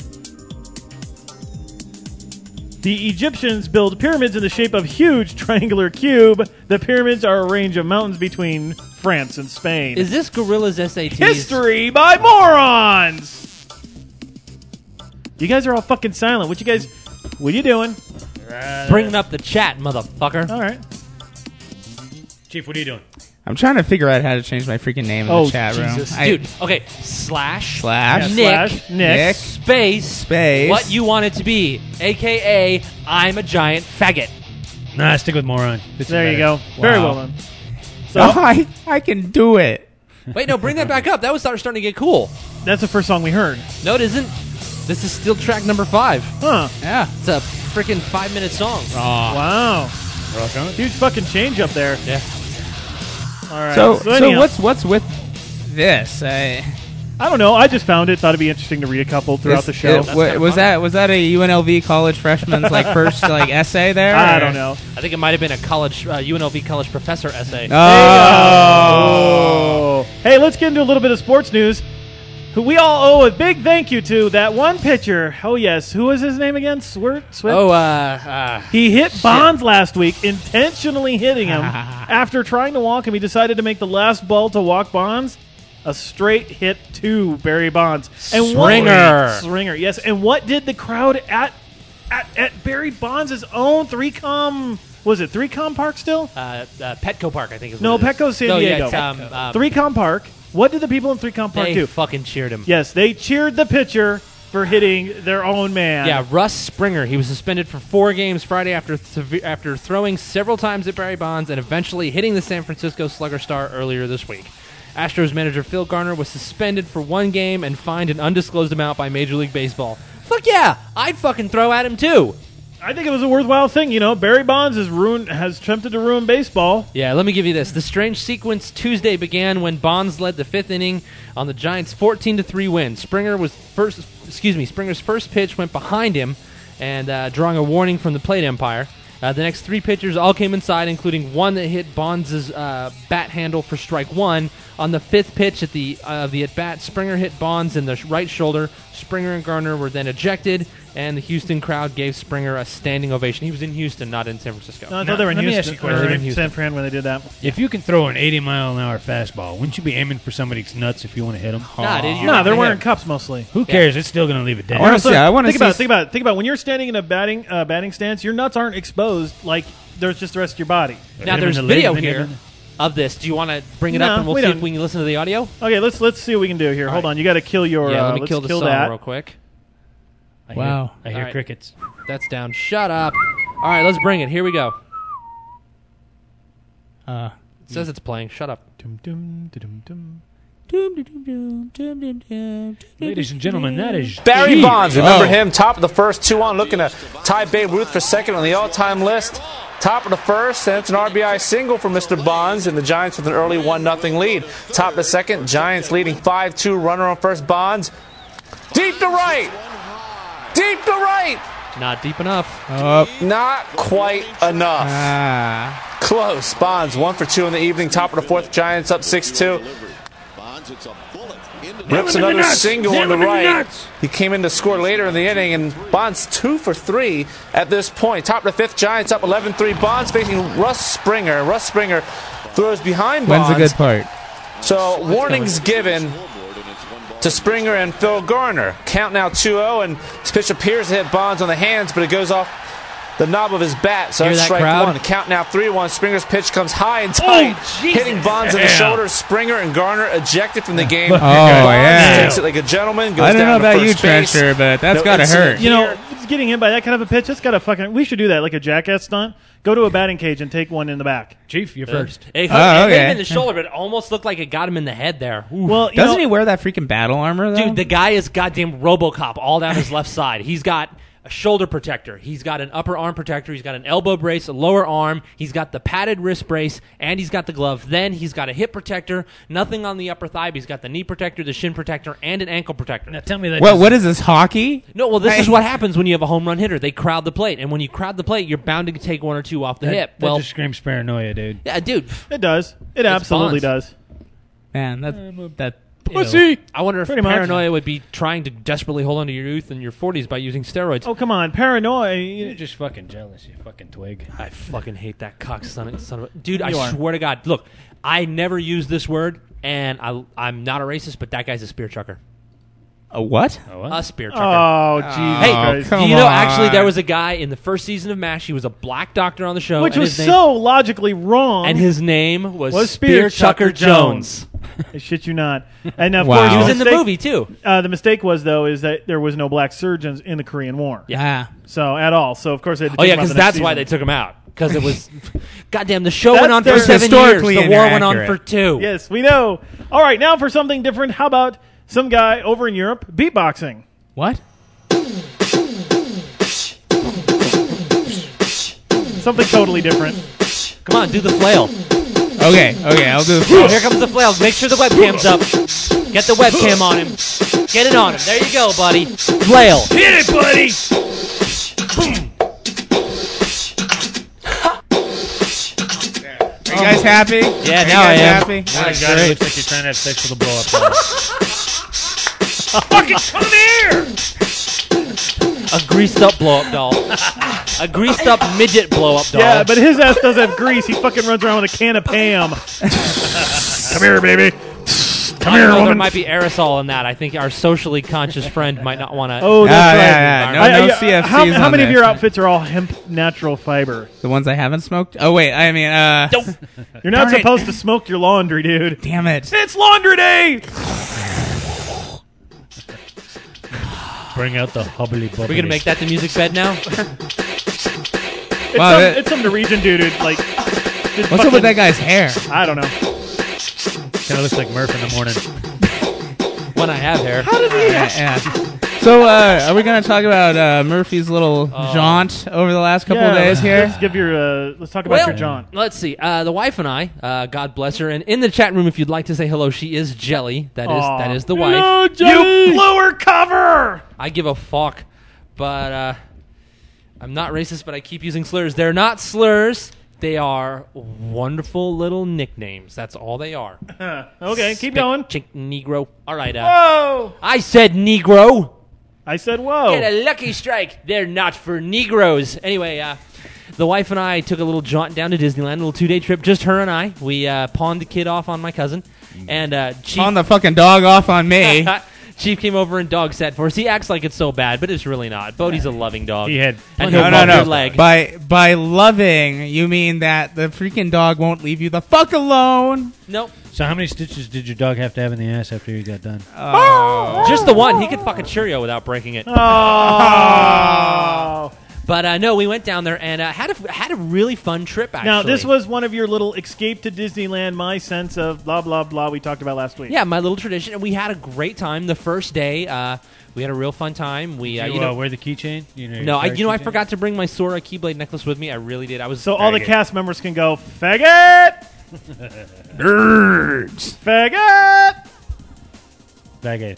The Egyptians built pyramids in the shape of huge triangular cube. The pyramids are a range of mountains between France and Spain. Is this Gorilla's SATs? History by morons! You guys are all fucking silent. What are you doing? Bringing up the chat, motherfucker. All right. Chief, what are you doing? I'm trying to figure out how to change my freaking name in the chat room. Jesus. Dude, okay. Slash Nick space what you want it to be, a.k.a. I'm a giant faggot. Nah, stick with moron. There you go. Very well done. So, I can do it. Wait, no, bring that back up. That was starting to get cool. That's the first song we heard. No, it isn't. This is still track number 5. Huh. Yeah. It's a freaking 5-minute song. Wow. Rock on. Huge fucking change up there. Yeah. All right. So anyhow, what's with this? I don't know. I just found it. Thought it'd be interesting to read a couple throughout the show. Was that a UNLV college freshman's first essay there? I don't know. I think it might have been a UNLV college professor essay. Oh. Hey, let's get into a little bit of sports news. Who we all owe a big thank you to that one pitcher. Oh yes, who was his name again? Swift. Oh, he hit Bonds last week, intentionally hitting him. After trying to walk him, he decided to make the last ball to walk Bonds a straight hit to Barry Bonds. And Stringer, yes. And what did the crowd at Barry Bonds' own 3Com? Was it 3Com Park still? Petco Park, I think. No, Petco's San Diego. Yeah, 3Com Park. What did the people in 3Com Park do? They fucking cheered him. Yes, they cheered the pitcher for hitting their own man. Yeah, Russ Springer. He was suspended for 4 games Friday after throwing several times at Barry Bonds and eventually hitting the San Francisco Slugger star earlier this week. Astros manager Phil Garner was suspended for 1 game and fined an undisclosed amount by Major League Baseball. Fuck yeah, I'd fucking throw at him too. I think it was a worthwhile thing. You know, Barry Bonds has attempted to ruin baseball. Yeah, let me give you this. The strange sequence Tuesday began when Bonds led the 5th inning on the Giants' 14-3 win. Springer's first pitch went behind him and drawing a warning from the plate umpire. The next 3 pitchers all came inside, including one that hit Bonds' bat handle for strike 1. On the 5th pitch of the at-bat, Springer hit Bonds in the right shoulder. Springer and Garner were then ejected, and the Houston crowd gave Springer a standing ovation. He was in Houston, not in San Francisco. No, I thought they were in Houston, Let me ask you a question. or in San Fran when they did that. If you can throw an 80-mile-an-hour fastball, wouldn't you be aiming for somebody's nuts if you want to hit them? Nah, dude, you're No, not they're gonna wearing hit cups mostly. Who cares? It's still going to leave it dead. I want to Think about when you're standing in a batting stance. Your nuts aren't exposed like there's just the rest of your body. Now, there's video here of this. Do you want to bring it up and we'll see if we can listen to the audio? Okay, let's see what we can do here. Hold on, you got to kill your. Let me let's kill the song that real quick. I All hear right. crickets. That's down. Shut up. All right, let's bring it. Here we go. It says it's playing. Shut up. Ladies and gentlemen, that is Barry Bonds. Remember him, top of the first, 2-on, looking to tie Babe Ruth for second on the all-time list. Top of the first, and it's an RBI single for Mr. Bonds, and the Giants with an early 1-0 lead. Top of the second, Giants leading 5-2, runner on first, Bonds. Deep to right! Deep to right! Not deep enough. Not quite enough. Close. Bonds 1 for 2 in the evening. Top of the fourth, Giants up 6-2. Rips another single on the right. He came in to score later in the inning, and Bonds 2 for 3 at this point. Top of the fifth, Giants up 11-3. Bonds facing Russ Springer. Russ Springer throws behind Bonds. When's a good part? So warnings given to Springer and Phil Garner. Count now 2-0, and this pitch appears to hit Bonds on the hands, but it goes off the knob of his bat, so that's strike one. Count now 3-1. Springer's pitch comes high and tight, hitting Bonds in the shoulder. Springer and Garner ejected from the game. Bonds takes it like a gentleman. Goes I don't know down to about you, first base. Trencher, but that's gotta hurt. You know, getting hit by that kind of a pitch, that's gotta fucking. We should do that, like a jackass stunt. Go to a batting cage and take one in the back. Chief, you're first. It hit him in the shoulder, but it almost looked like it got him in the head there. Well, doesn't he wear that freaking battle armor, though? Dude, the guy is goddamn RoboCop all down his left side. He's got a shoulder protector. He's got an upper arm protector. He's got an elbow brace, a lower arm. He's got the padded wrist brace, and he's got the glove. Then he's got a hip protector, nothing on the upper thigh, but he's got the knee protector, the shin protector, and an ankle protector. Now tell me that. What is this, hockey? No, well, this is what happens when you have a home run hitter. They crowd the plate, and when you crowd the plate, you're bound to take one or two off the hip. That just screams paranoia, dude. Yeah, dude. It does. It absolutely does. Man, that pussy. I wonder if Pretty much. paranoia would be trying to desperately hold on to your youth in your 40s by using steroids. Oh, come on. Paranoia. You're just fucking jealous, you fucking twig. I fucking hate that cock son of a... Dude, You I are. swear to God. Look, I never use this word, and I'm not a racist, but that guy's a spear chucker. A what? A spear chucker. Oh, Jesus Hey, Christ. do you know, actually, there was a guy in the first season of MASH. He was a black doctor on the show. Which and was his name, so logically wrong. And his name was Spear Chucker Jones. I shit you not. And of Wow. course, He was in the movie, too. The mistake was, though, is that there was no black surgeons in the Korean War. Yeah. So, at all. So, of course, they had to Oh, take yeah, him out because the next that's why season. they took him out. Because it was... Goddamn, the show went on for That's 7 years. historically The war went on inaccurate. for 2. Yes, we know. All right, now for something different. How about some guy over in Europe beatboxing? What? Something totally different. Come on, do the flail. Okay, I'll do Oh, here comes the flail. Make sure the webcam's up. Get the webcam on him. Get it on him. There you go, buddy. Flail. Hit it, buddy! Are you guys happy? Yeah, Are now you I guys am. happy? Oh my That's God, it great. looks like you're trying to have sex with a blow-up doll. Fucking come here! A greased up blow up doll. A greased up midget blow up doll. Yeah, but his ass doesn't have grease. He fucking runs around with a can of Pam. Come here, baby. Come here, There woman. might be aerosol in that. I think our socially conscious friend might not want to. Oh, that's right. Yeah. No CFCs How on many of this. your outfits are all hemp natural fiber? The ones I haven't smoked? Oh, wait, I mean, You're not Darn it. supposed to smoke your laundry, dude. Damn it. It's laundry day! Bring out the hubbly bubbly. We're gonna make that the music bed now. Wow, It's some Norwegian dude, like. What's up with that guy's hair? I don't know. Kind of looks like Murph in the morning. When I have hair. How does he? Yeah. So, are we going to talk about Murphy's little jaunt over the last couple of days here? Let's talk about your jaunt. Let's see. The wife and I, God bless her, and in the chat room, if you'd like to say hello, she is Jelly. That is the wife. Hello, Jelly! You blew her cover! I give a fuck, but I'm not racist, but I keep using slurs. They're not slurs. They are wonderful little nicknames. That's all they are. Okay, keep going. Chick Negro. All right. Whoa! I said Negro. I said whoa. Get a lucky strike. They're not for Negroes. Anyway, the wife and I took a little jaunt down to Disneyland, a little 2-day trip, just her and I. We pawned the kid off on my cousin. And Chief... Pawned the fucking dog off on me. Chief came over and dog sat for us. He acts like it's so bad, but it's really not. Bodie's a loving dog. He had and no. Your leg. By loving, you mean that the freaking dog won't leave you the fuck alone. Nope. So how many stitches did your dog have to have in the ass after you got done? Just the one. He could fuck a Cheerio without breaking it. Oh. But no, we went down there and had a really fun trip, actually. Now, this was one of your little escape to Disneyland, my sense of blah, blah, blah we talked about last week. Yeah, my little tradition. And we had a great time the first day. We had a real fun time. We, Did you wear the keychain? I forgot to bring my Sora Keyblade necklace with me. I really did. So all the cast members can go, faggot! Nerds! Faggot! Faggot.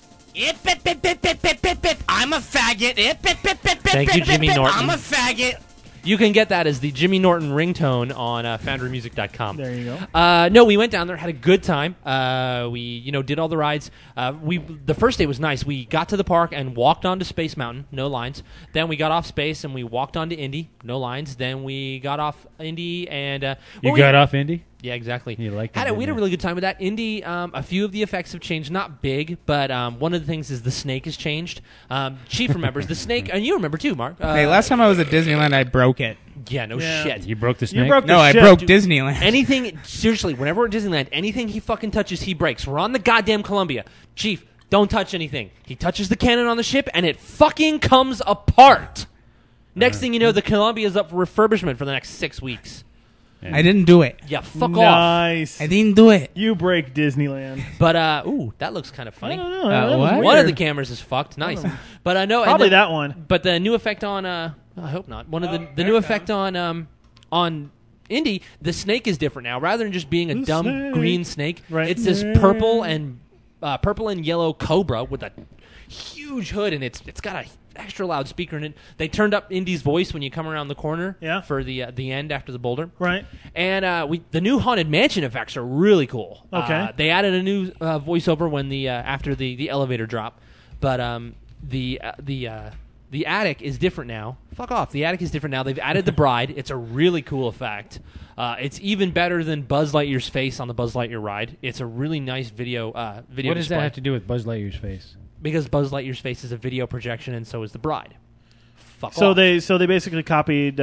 I'm a faggot. Thank you, Jimmy Norton. I'm a faggot. You can get that as the Jimmy Norton ringtone on FoundryMusic.com. There you go. No, we went down there, had a good time. We did all the rides. The first day was nice. We got to the park and walked onto Space Mountain, no lines. Then we got off Space and we walked onto Indy, no lines. Then we got off Indy and got off Indy? Yeah, exactly. You liked it? We had a you? really good time with that. Indy, a few of the effects have changed. Not big, but one of the things is the snake has changed. Chief remembers the snake, and you remember too, Mark. Hey, last time I was at Disneyland, I broke it. Yeah, no shit. You broke the snake? You broke the No, I shit. broke Disneyland. Anything, seriously, whenever we're at Disneyland, anything he fucking touches, he breaks. We're on the goddamn Columbia. Chief, don't touch anything. He touches the cannon on the ship, and it fucking comes apart. Next thing you know, the Columbia is up for refurbishment for the next 6 weeks. I didn't do it. Yeah, fuck off. Nice. I didn't do it. You break Disneyland. But, that looks kind of funny. I don't know. That was what? weird. One of the cameras is fucked. Nice. But no, Probably that one. But the new effect on, I hope not. One of the new effect on Indy, the snake is different now. Rather than just being a dumb snake. green snake, Right. it's this purple and yellow cobra with a huge hood, and it's got a extra loud speaker in it. They turned up Indy's voice when you come around the corner for the end after the boulder. Right. And the new Haunted Mansion effects are really cool. Okay. They added a new voiceover when after the elevator drop, but the attic is different now. Fuck off. The attic is different now. They've added the bride. It's a really cool effect. It's even better than Buzz Lightyear's face on the Buzz Lightyear ride. It's a really nice video What display. does that have to do with Buzz Lightyear's face? Because Buzz Lightyear's face is a video projection, and so is the bride. Fuck So off. they basically copied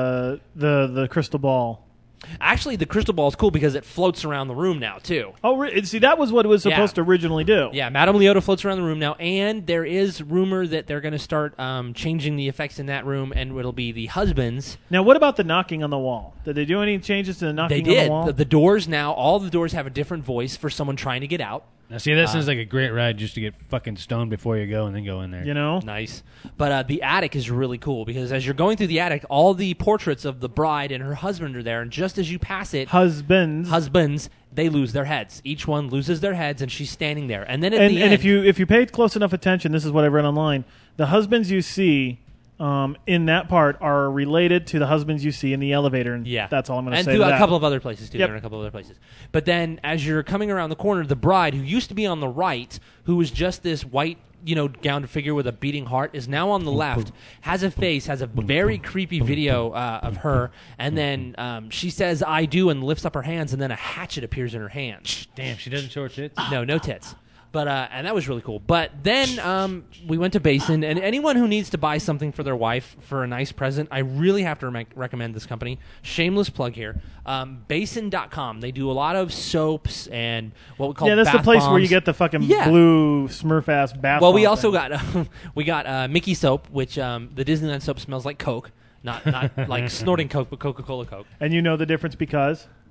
the crystal ball. Actually, the crystal ball is cool because it floats around the room now, too. Oh, see, that was what it was supposed to originally do. Yeah, Madame Leota floats around the room now, and there is rumor that they're going to start changing the effects in that room, and it'll be the husbands. Now, what about the knocking on the wall? Did they do any changes to the knocking They did. on the wall? The doors now, all the doors have a different voice for someone trying to get out. Now, see, that sounds like a great ride just to get fucking stoned before you go and then go in there. You know? Nice. But the attic is really cool because as you're going through the attic, all the portraits of the bride and her husband are there, and just as you pass it... Husbands, they lose their heads. Each one loses their heads, and she's standing there. And then at the end... And if you pay close enough attention, this is what I read online, the husbands you see... in that part are related to the husbands you see in the elevator, and that's all I'm going to say. And to a that. couple of other places too. Yep. There are a couple of other places. But then, as you're coming around the corner, the bride, who used to be on the right, who was just this white, gowned figure with a beating heart, is now on the left. Has a face, has a very creepy video of her, and then she says "I do" and lifts up her hands, and then a hatchet appears in her hand. Damn, she doesn't show her tits? No tits. But and that was really cool. But then we went to Basin, and anyone who needs to buy something for their wife for a nice present, I really have to recommend this company. Shameless plug here. Basin.com. They do a lot of soaps and what we call that's bath the place bombs. where you get the fucking blue Smurf-ass bath Well, we bomb also thing. got Mickey soap, which the Disneyland soap smells like Coke. Not like snorting Coke, but Coca-Cola Coke. And you know the difference because?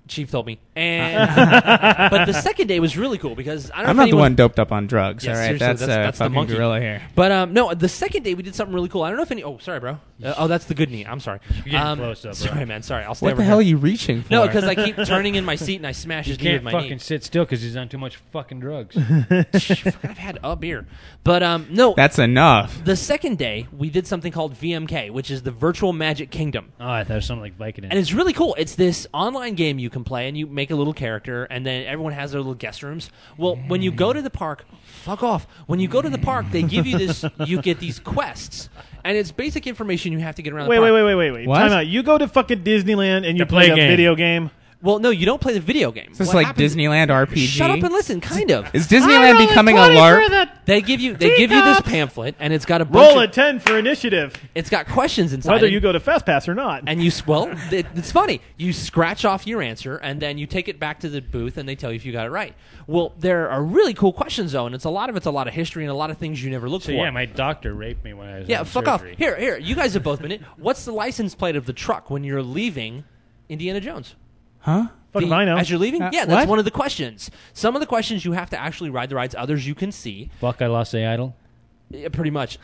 Chief told me. And but the second day was really cool because I don't know I'm if not the one doped up on drugs. Yeah, all right, seriously, that's the fucking monkey gorilla here. But no, the second day we did something really cool. I don't know if any. Oh, sorry, bro. That's the good knee. I'm sorry. You're getting close up, bro. Sorry, man. Sorry. I'll stay What over the hell are here. you reaching for? No, because I keep turning in my seat and I smash You his knee with can't my fucking knee. sit still because he's on too much fucking drugs. I've had a beer, but no. That's enough. The second day we did something called VMK, which is the Virtual Magic Kingdom. Oh, I thought it was something like Vicodin. And it's really cool. It's this online game you can play, and you make a little character, and then everyone has their little guest rooms. Well, when you go to the park, fuck off. When you go to the park, they give you this. You get these quests, and it's basic information you have to get around. Wait, the park. wait. What? Time out. You go to fucking Disneyland and you play a video game. Well, no, you don't play the video game. Is this What like happens- Disneyland RPG? Shut up and listen. Kind of. Is Disneyland becoming a LARP? They give you this pamphlet, and it's got a bunch Roll of, a 10 for initiative. It's got questions inside. Whether and- you go to FastPass or not. And it's funny. You scratch off your answer, and then you take it back to the booth, and they tell you if you got it right. Well, there are really cool questions, though, and it's a lot of history and a lot of things you never look for. So yeah, my doctor raped me when I was Yeah, on fuck surgery. off. Here, you guys have both been in. What's the license plate of the truck when you're leaving Indiana Jones? Huh? Fuck if I know. As you're leaving? Yeah, that's what? one of the questions. Some of the questions you have to actually ride the rides. Others you can see. Fuck, I lost the idol. Yeah, pretty much.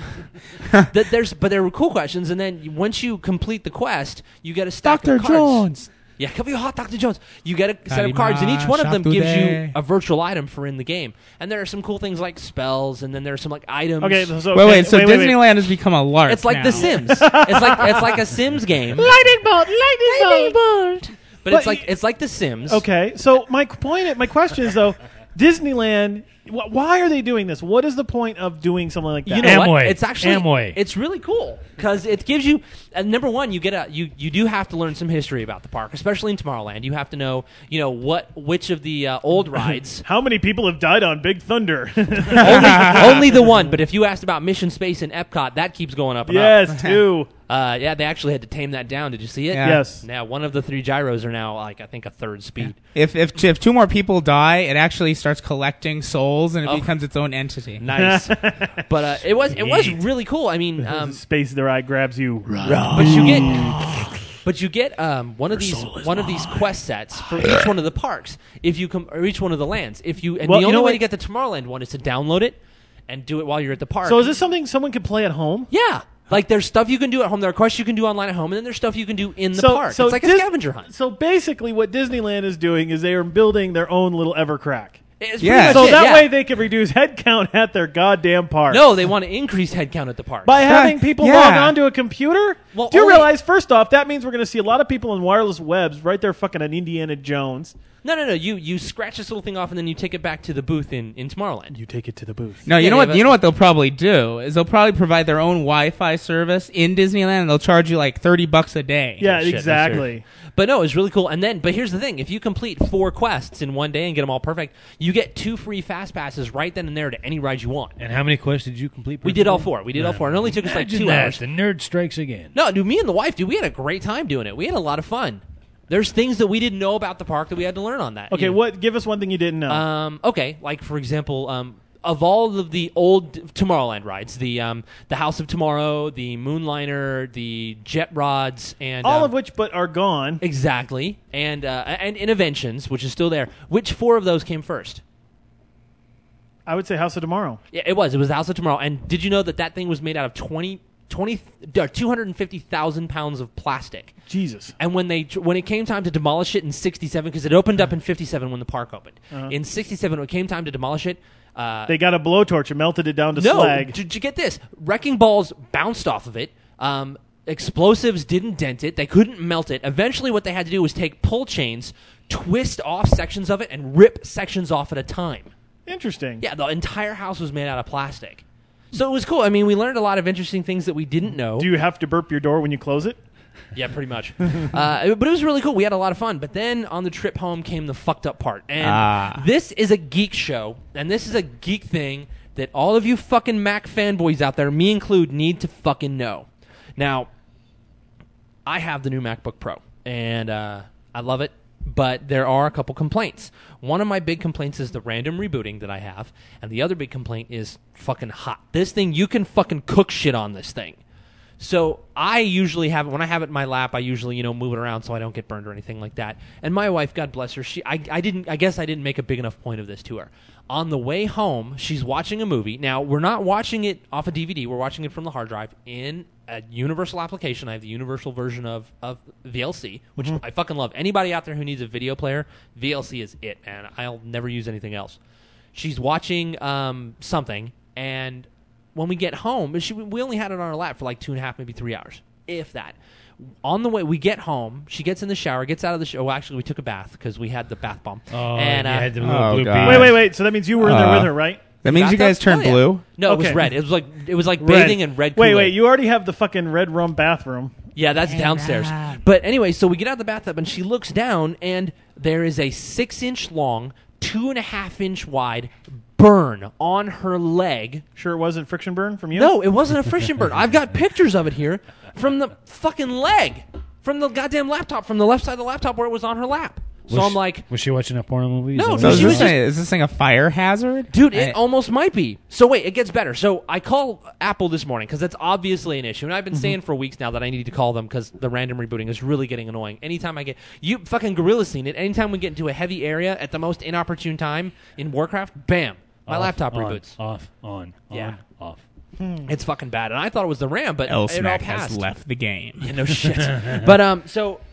But there were cool questions, and then once you complete the quest, you get a stack Dr. of cards. Jones. Yeah, come here, hot Dr. Jones. You get a set of cards, and each one of them gives you a virtual item for in the game. And there are some cool things like spells, and then there are some like items. Okay, so Wait. So Disneyland has become a LARP. It's like now. The Sims. it's like a Sims game. Lightning bolt. But it's like The Sims. Okay, so my question is though, Disneyland. Why are they doing this? What is the point of doing something like that? You know Amway. what? It's actually Amway. It's really cool because it gives you number one. You get you do have to learn some history about the park, especially in Tomorrowland. You have to know which of the old rides. How many people have died on Big Thunder? only the one. But if you asked about Mission Space and Epcot, that keeps going up and up. Yes, two. Yeah, they actually had to tame that down. Did you see it? Yeah. Yes. Now one of the 3 gyros are now I think a third speed. If 2 more people die, it actually starts collecting souls and it becomes its own entity. Nice. But it was really cool. I mean, Space the ride grabs you. but you get one of these quest sets for each one of the parks. If you or each one of the lands. The only way to get the Tomorrowland one is to download it and do it while you're at the park. So is this something someone can play at home? Yeah. Like there's stuff you can do at home. There are quests you can do online at home, and then there's stuff you can do in the park. It's like a scavenger hunt. So basically, what Disneyland is doing is they are building their own little Evercrack. It's pretty much So it, that yeah. way they can reduce headcount at their goddamn park. No, they want to increase headcount at the park. By having people log onto a computer? Well, do you only- realize, first off, that means we're going to see a lot of people in wireless webs right there fucking on Indiana Jones. No. You scratch this little thing off, and then you take it back to the booth in Tomorrowland. You take it to the booth. No, you know what? You know what they'll probably do is they'll probably provide their own Wi-Fi service in Disneyland, and they'll charge you like $30 a day. Yeah, Shit, exactly. But no, it's really cool. But here's the thing: if you complete 4 quests in one day and get them all perfect, you get 2 free fast passes right then and there to any ride you want. And how many quests did you complete? We did all 4. We did all 4. It only took us like 2 hours. The nerd strikes again. No, dude, me and the wife, we had a great time doing it. We had a lot of fun. There's things that we didn't know about the park that we had to learn on that. Okay, give us one thing you didn't know. Okay, like for example, of all of the old Tomorrowland rides, the House of Tomorrow, the Moonliner, the Jet Rods, and all of which but are gone. Exactly, and Innoventions, which is still there. Which 4 of those came first? I would say House of Tomorrow. Yeah, it was. It was the House of Tomorrow. And did you know that thing was made out of 250,000 pounds of plastic? Jesus. And when it came time to demolish it in 67, because it opened up in 57 when the park opened. In 67, when it came time to demolish it, they got a blowtorch and melted it down to slag. No, did you get this? Wrecking balls bounced off of it. Explosives didn't dent it. They couldn't melt it. Eventually, what they had to do was take pull chains, twist off sections of it, and rip sections off at a time. Interesting. Yeah, the entire house was made out of plastic. So it was cool. I mean, we learned a lot of interesting things that we didn't know. Do you have to burp your door when you close it? Yeah, pretty much. But it was really cool. We had a lot of fun. But then on the trip home came the fucked up part. And this is a geek show, and this is a geek thing that all of you fucking Mac fanboys out there, me included, need to fucking know. Now, I have the new MacBook Pro, and I love it. But there are a couple complaints. One of my big complaints is the random rebooting that I have, and the other big complaint is fucking hot. This thing, you can fucking cook shit on this thing. So I usually have when I have it in my lap, I usually move it around so I don't get burned or anything like that. And my wife, God bless her, I guess I didn't make a big enough point of this to her. On the way home, she's watching a movie. Now we're not watching it off a DVD. We're watching it from the hard drive in a Universal application. I have the Universal version of VLC, which I fucking love. Anybody out there who needs a video player, VLC is it, man. I'll never use anything else. She's watching something, and when we get home, we only had it on our lap for like 2.5, maybe 3 hours, if that. On the way, we get home. She gets in the shower, gets out of the shower. Well, actually, we took a bath because we had the bath bomb. Oh, and you had the little blue God. Wait. So that means you were in there with her, right? That means you guys turned blue? No, it was red. It was like bathing in red Kool-Aid. Wait. You already have the fucking red rum bathroom. Yeah, that's downstairs. But anyway, so we get out of the bathtub, and she looks down, and there is a 6-inch long, 2.5-inch wide burn on her leg. Sure it wasn't friction burn from you? No, it wasn't a friction burn. I've got pictures of it here from the fucking leg, from the goddamn laptop, from the left side of the laptop where it was on her lap. So I'm like... Was she watching a porno movie? No, so is this thing a fire hazard? Dude, it almost might be. So wait, it gets better. So I call Apple this morning because that's obviously an issue. And I've been saying for weeks now that I need to call them because the random rebooting is really getting annoying. Anytime I get... You fucking Gorilla's seen it. Anytime we get into a heavy area at the most inopportune time in Warcraft, bam, my laptop reboots. Off. It's fucking bad. And I thought it was the RAM, but it all Elsmac passed. has left the game. Yeah, no shit. But so...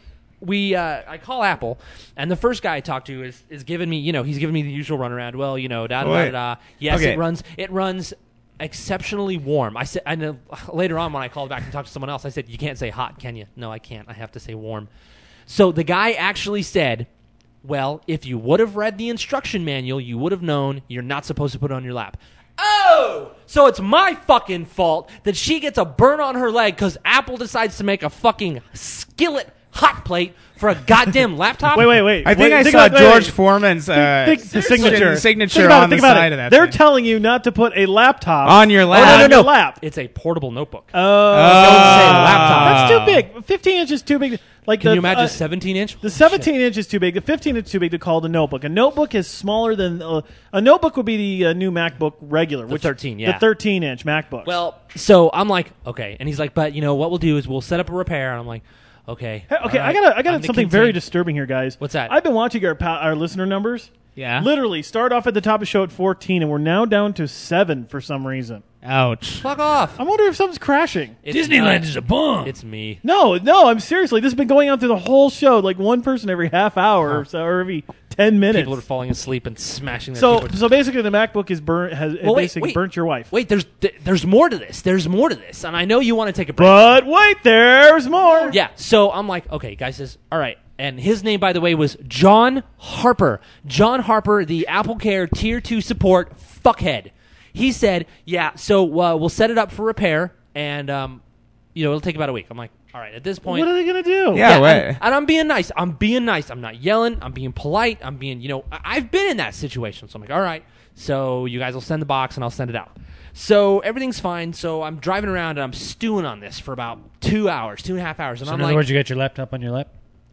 I call Apple, and the first guy I talk to is giving me, he's giving me the usual runaround. Well, da-da-da-da. Yes, okay. It runs exceptionally warm. I said, and later on when I called back and talked to someone else, I said, you can't say hot, can you? No, I can't. I have to say warm. So the guy actually said, well, if you would have read the instruction manual, you would have known you're not supposed to put it on your lap. Oh! So it's my fucking fault that she gets a burn on her leg because Apple decides to make a fucking skillet hot plate for a goddamn laptop? Wait. I think I saw George Foreman's signature on the side of that. They're telling you not to put a laptop on your lap. Oh, no. Your lap. It's a portable notebook. Oh. Don't say laptop. That's too big. 15 inches is too big. Like Can you imagine 17-inch? The 17-inch is too big. The 15-inch is too big to call it a notebook. A notebook is smaller than... a notebook would be the new MacBook regular. The 13, yeah. The 13-inch MacBook. Well, so I'm like, okay. And he's like, but what we'll do is we'll set up a repair. And I'm like... Okay. Hey, okay, right. I got something very disturbing here, guys. What's that? I've been watching our listener numbers. Yeah. Literally, start off at the top of the show at 14, and we're now down to 7 for some reason. Ouch. Fuck off. I wonder if something's crashing. Disneyland is a bomb. It's me. No, I'm seriously. This has been going on through the whole show, like one person every half hour or so, or every 10 minutes. People are falling asleep and smashing their So keyboard. basically, the MacBook is burnt your wife. Wait, there's more to this. There's more to this, and I know you want to take a break. But wait, there's more. Yeah. So I'm like, okay, guy says, all right. And his name, by the way, was John Harper. John Harper, the AppleCare Tier 2 support fuckhead. He said, yeah, so we'll set it up for repair, and it'll take about a week. I'm like, all right, at this point... What are they going to do? Yeah, wait. And I'm being nice. I'm not yelling. I'm being polite. I'm being, I've been in that situation. So I'm like, all right, so you guys will send the box, and I'll send it out. So everything's fine. So I'm driving around, and I'm stewing on this for about 2 hours, 2.5 hours. And so I'm in other words, you got your laptop on your lap?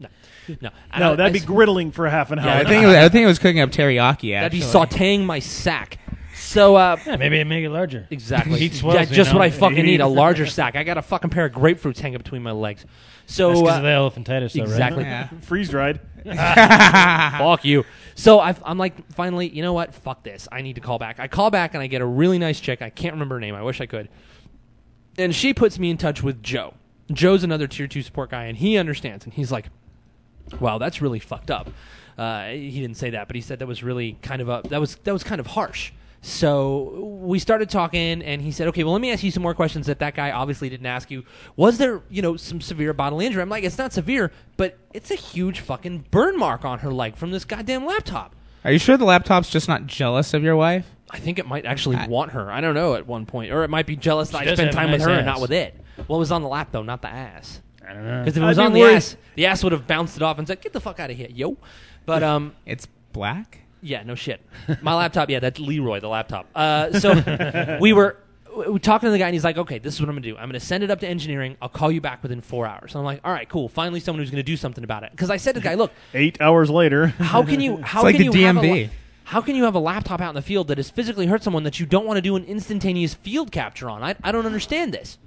No, that'd be griddling for half an hour. Yeah, I think it was cooking up teriyaki, actually. That'd be sautéing my sack. So maybe make it larger. Exactly. Heat swells, just what I fucking need, a larger sack. I got a fucking pair of grapefruits hanging between my legs. So that's because of the elephantitis, though, exactly. right? Yeah. Freeze dried. Fuck you. So I'm like, finally, you know what? Fuck this. I need to call back. I call back and I get a really nice chick. I can't remember her name. I wish I could. And she puts me in touch with Joe. Joe's another Tier 2 support guy, and he understands. And he's like, wow, that's really fucked up. He didn't say that, but he said that was really kind of that was kind of harsh. So we started talking, and he said, okay, well, let me ask you some more questions that guy obviously didn't ask you. Was there, some severe bodily injury? I'm like, it's not severe, but it's a huge fucking burn mark on her leg from this goddamn laptop. Are you sure the laptop's just not jealous of your wife? I think it might actually want her. I don't know at one point. Or it might be jealous that I does spend have time a with nice her ass. and not with it. Well, it was on the lap, though, not the ass. I don't know. Because if it was on the ass would have bounced it off and said, get the fuck out of here, yo. But it's black? Yeah, no shit. My laptop, yeah, that's Leroy, the laptop. So we were talking to the guy, and he's like, okay, this is what I'm going to do. I'm going to send it up to engineering. I'll call you back within 4 hours. And I'm like, all right, cool. Finally someone who's going to do something about it. Because I said to the guy, look. 8 hours later. How can you... It's like the DMV. How can you have a laptop out in the field that has physically hurt someone that you don't want to do an instantaneous field capture on? I don't understand this.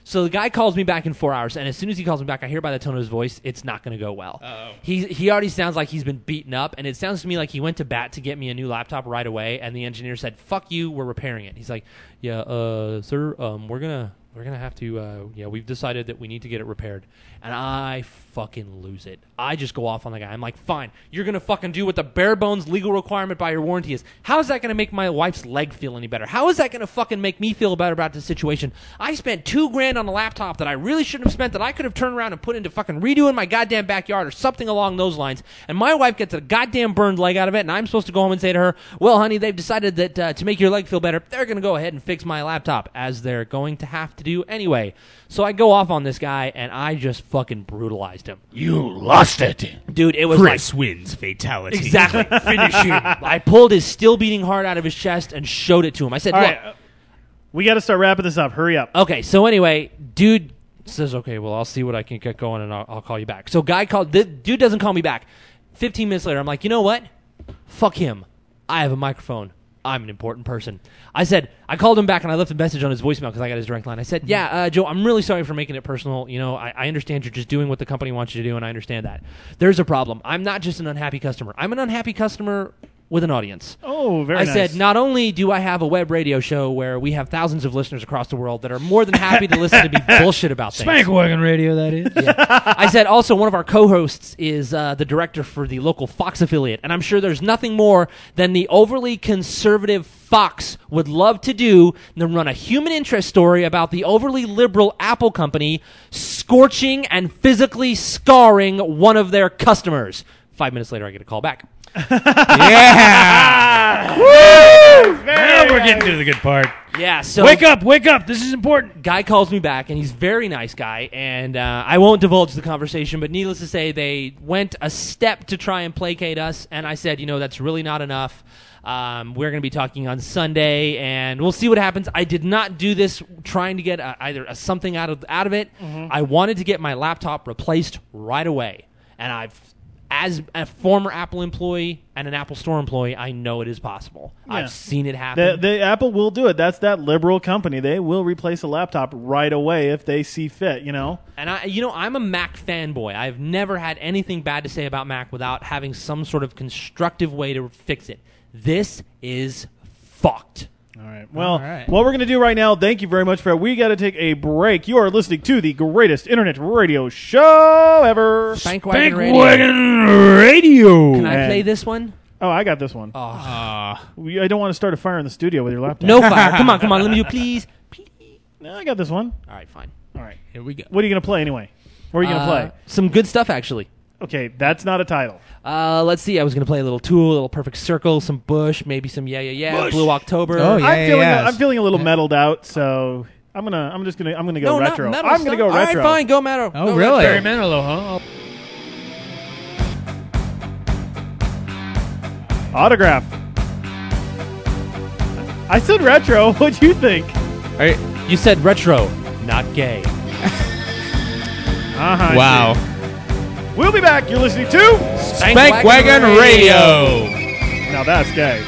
So the guy calls me back in 4 hours, and as soon as he calls me back, I hear by the tone of his voice, it's not going to go well. Uh-oh. He already sounds like he's been beaten up, and it sounds to me like he went to bat to get me a new laptop right away, and the engineer said, "Fuck you, we're repairing it." He's like, "Yeah, sir, we're gonna have to. We've decided that we need to get it repaired." And I fucking lose it. I just go off on the guy. I'm like, "Fine, you're gonna fucking do what the bare bones legal requirement by your warranty is. How is that gonna make my wife's leg feel any better? How is that gonna fucking make me feel better about the situation? I spent $2,000 on a laptop that I really shouldn't have spent, that I could have turned around and put into fucking redoing my goddamn backyard or something along those lines. And my wife gets a goddamn burned leg out of it, and I'm supposed to go home and say to her, well, honey, they've decided that to make your leg feel better, they're gonna go ahead and fix my laptop, as they're going to have to do anyway." So I go off on this guy, and I just fucking brutalized him. You lost it. Dude, it was Chris wins fatality. Exactly. Finish him. I pulled his still beating heart out of his chest and showed it to him. I said, All look. right, we got to start wrapping this up. Hurry up. Okay, so anyway, dude says, okay, well, I'll see what I can get going, and I'll call you back. So guy called. The dude doesn't call me back. 15 minutes later, I'm like, you know what? Fuck him. I have a microphone. I'm an important person. I called him back, and I left a message on his voicemail because I got his direct line. I said, Joe, I'm really sorry for making it personal. You know, I understand you're just doing what the company wants you to do, and I understand that. There's a problem. I'm not just an unhappy customer. I'm an unhappy customer with an audience. Oh, very nice. I said, not only do I have a web radio show where we have thousands of listeners across the world that are more than happy to listen to me bullshit about things. Spank Wagon Radio, that is. Yeah. I said, also, one of our co-hosts is the director for the local Fox affiliate, and I'm sure there's nothing more than the overly conservative Fox would love to do than run a human interest story about the overly liberal Apple company scorching and physically scarring one of their customers. 5 minutes later, I get a call back. Yeah! Woo! Now we're getting to the good part. Yeah, so... Wake up! This is important. Guy calls me back, and he's a very nice guy, and I won't divulge the conversation, but needless to say, they went a step to try and placate us, and I said, that's really not enough. We're going to be talking on Sunday, and we'll see what happens. I did not do this trying to get either something out of it. Mm-hmm. I wanted to get my laptop replaced right away, and as a former Apple employee and an Apple Store employee, I know it is possible. Yeah. I've seen it happen. The Apple will do it. That's that liberal company. They will replace a laptop right away if they see fit, And I'm a Mac fanboy. I've never had anything bad to say about Mac without having some sort of constructive way to fix it. This is fucked. All right. Well, what we're going to do right now, thank you very much, Fred. We got to take a break. You are listening to the greatest internet radio show ever. Spank Wagon Radio. Can I play this one? Oh, I got this one. I don't want to start a fire in the studio with your laptop. No fire. Come on. Let me do please. No, I got this one. All right, fine. All right. Here we go. What are you going to play anyway? What are you going to play? Some good stuff, actually. Okay, that's not a title. Let's see. I was going to play a little Tool, a little Perfect Circle, some Bush, maybe some Bush. Blue October. Oh, I'm feeling a little metaled out, so I'm gonna go retro. I'm gonna go retro. All right, fine, go retro. Oh, really? Very metal, huh? Autograph. I said retro. What'd you think? You said retro, not gay. Wow. We'll be back. You're listening to Spank Wagon Radio. Now that's gay.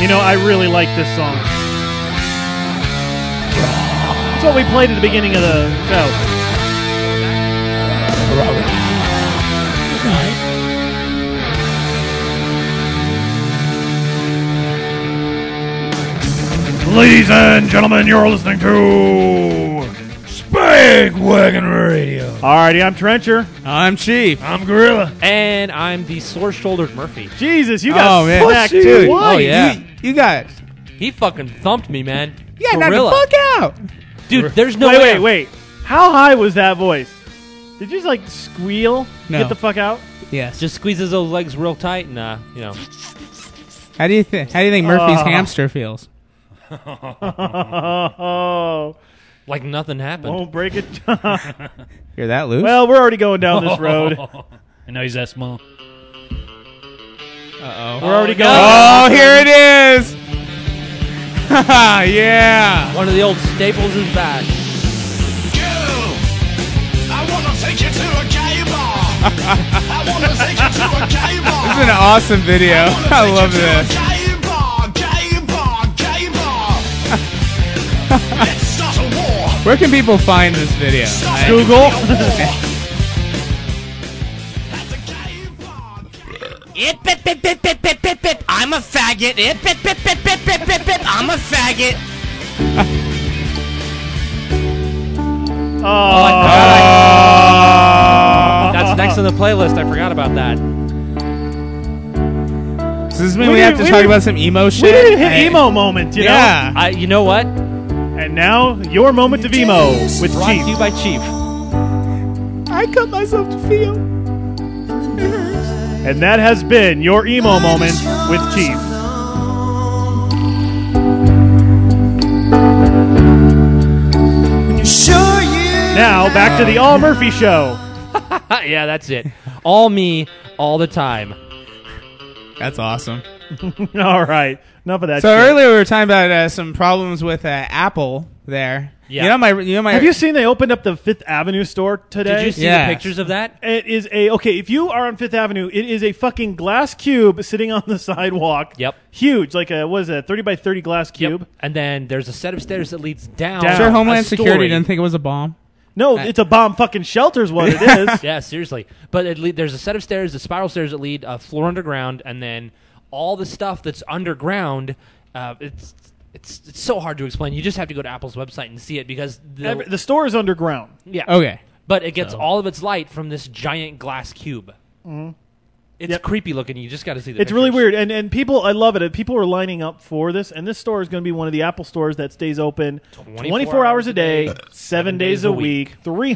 You know, I really like this song. It's what we played at the beginning of the show. Ladies and gentlemen, you're listening to Spank Wagon Radio. Alrighty, I'm Trencher. I'm Chief. I'm Gorilla. And I'm the sore-shouldered Murphy. Jesus, you got smacked Dude, twice. Oh, yeah. You got... He fucking thumped me, man. Yeah, knock the Gorilla. fuck out. Dude, there's no way. Wait. How high was that voice? Did you just like squeal? No. Get the fuck out? Yes. Just squeezes those legs real tight and, you know. How do you think Murphy's hamster feels? Like nothing happened. Won't break it. Hear that, Luke? Well, we're already going down this road. I know he's that small. Uh-oh. We're already going. Oh, here it is. Yeah. One of the old staples is back. I wanna take you to a gay bar. I wanna take you to a gay bar. This is an awesome video. I love this. Gay bar. Let's start a war. Where can people find this video? Google. I'm a faggot. I'm a faggot. That's next on the playlist. I forgot about that. Does this mean we have to talk about some emo shit? We didn't hit emo moment, you Yeah. know? You know what? And now, your moment of emo with Brought Chief. to you by Chief. I cut myself to feel. And that has been your emo moment with Chief. Now, back to the All Murphy Show. Yeah, that's it. All me, all the time. That's awesome. All right. Enough of that So shit. earlier we were talking about some problems with Apple there. Yeah. You know my. Have you seen they opened up the Fifth Avenue store today? Did you see Yes. the pictures of that? It is if you are on Fifth Avenue, it is a fucking glass cube sitting on the sidewalk. Yep. Huge, like a, what is that, 30 by 30 glass cube? Yep. And then there's a set of stairs that leads down. Down. Sure, Homeland a Security story. didn't think it was a bomb. No, it's a bomb fucking shelter is what it is. Yeah, seriously. But there's a set of stairs, the spiral stairs that lead floor underground, and then all the stuff that's underground. It's so hard to explain. You just have to go to Apple's website and see it because The store is underground. yeah. Okay. But it gets all of its light from this giant glass cube. Mm-hmm. It's Yep. creepy looking. You just got to see the It's really pictures. weird, and people, I love it. People are lining up for this, and this store is going to be one of the Apple stores that stays open 24 hours a day, 7 days a week,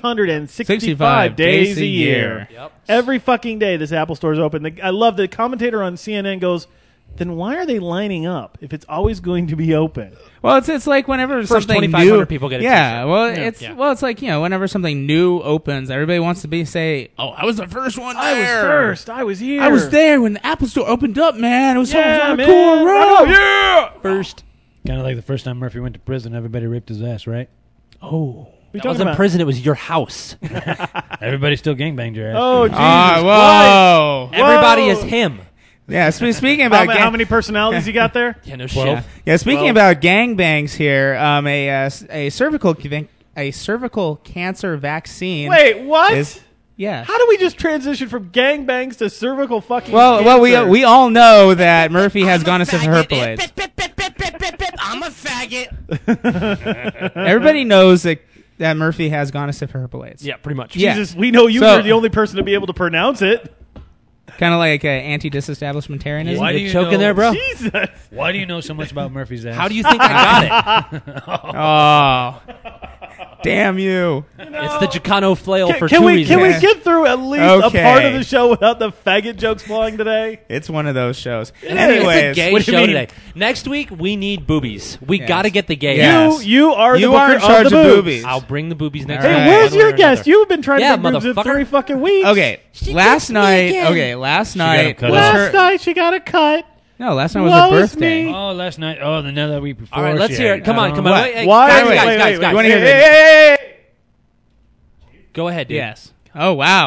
365 days a year. Yep. Every fucking day, this Apple store is open. I love the commentator on CNN goes, "Then why are they lining up if it's always going to be open?" Well, it's like whenever First something 2,500 new. people get a yeah. t-shirt. Well, Yeah. it's like whenever something new opens, everybody wants to say, "Oh, I was the first one there. I was first. I was here. I was there when the Apple Store opened up, man. It was Yeah, so man. cool, bro. Yeah. First. Kind of like the first time Murphy went to prison, everybody raped his ass, right? Oh, That wasn't prison. It was your house. Everybody still gangbanged your ass. Oh, Jesus whoa. Christ. Everybody Whoa. is him. Yeah, speaking about how many personalities you got there? Yeah, no 12. shit. Yeah, speaking 12. about gangbangs here, a cervical cancer vaccine. Wait, what? Yeah. How do we just transition from gangbangs to cervical fucking Well, cancer? we all know that Murphy has gonorrhea herpes. I'm a faggot. Everybody knows that Murphy has gonorrhea herpes. Yeah, pretty much. Yeah. Jesus, we know you So- were the only person to be able to pronounce it. Kind of like anti-disestablishmentarianism. Why do You you choking know, there, bro? Jesus. Why do you know so much about Murphy's ass? How do you think I got it? Oh, damn you! It's the Chicano flail for Can two we reasons. get through at least Okay. a part of the show without the faggot jokes flying today? It's one of those shows. It's a Anyways, gay what do you show mean? today. Next week, we need boobies. We Yes. got to get the gay. Yes. You are You the are booker in charge of the of boobs. boobies. I'll bring the boobies next All Hey, week. right. where's One your way or guest? another. You've been trying Yeah, to get boobs in motherfucker. 3 fucking weeks. okay. Last night, last night cut was off. Last her. night she got a cut. No, last night was Woe her is birthday. me. Oh, last night. Oh, the week before. All right, let's she hear had it. Come on, I come don't on. know. Wait, hey, Why? guys, Wait, guys, wait, guys. You wanna hear hey. Go ahead, dude. Yes. Oh wow.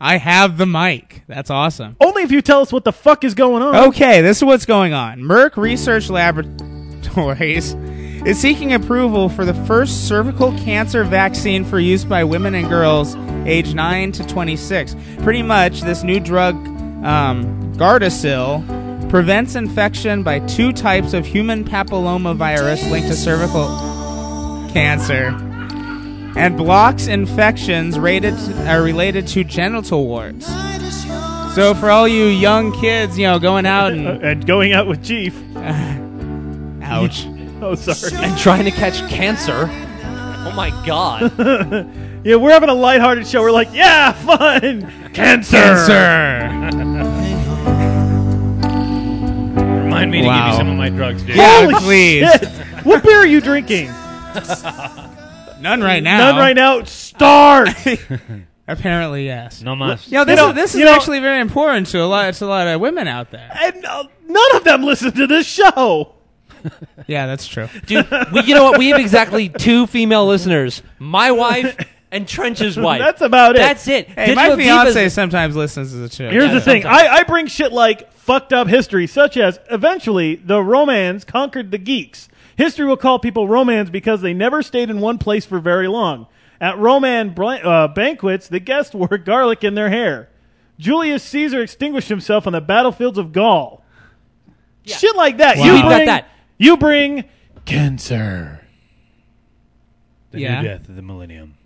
I have the mic. That's awesome. Only if you tell us what the fuck is going on. Okay, this is what's going on. Merck Research Laboratories is seeking approval for the first cervical cancer vaccine for use by women and girls aged 9 to 26. Pretty much, this new drug, Gardasil, prevents infection by 2 types of human papillomavirus linked to cervical cancer and blocks infections related to genital warts. So for all you young kids, going out and going out with Chief. Ouch. Oh, sorry. And trying to catch cancer. Oh my God. Yeah, we're having a lighthearted show. We're like, yeah, fun. Cancer. Remind me to give you some of my drugs, dude. Yeah, Holy please. shit. What beer are you drinking? None right now. None right now. Start. Apparently, yes. No mas. This is actually very important to a lot of women out there. And none of them listen to this show. Yeah, that's true. Dude, you know what? We have exactly 2 female listeners. My wife and Trench's wife. That's about it. That's it. Hey, my fiance sometimes listens to the show. Here's the thing. I bring shit like fucked up history, such as eventually the Romans conquered the Geeks. History will call people Romans because they never stayed in one place for very long. At Roman banquets, the guests wore garlic in their hair. Julius Caesar extinguished himself on the battlefields of Gaul. Yeah. Shit like that. Wow. You bring cancer. The new death of the millennium.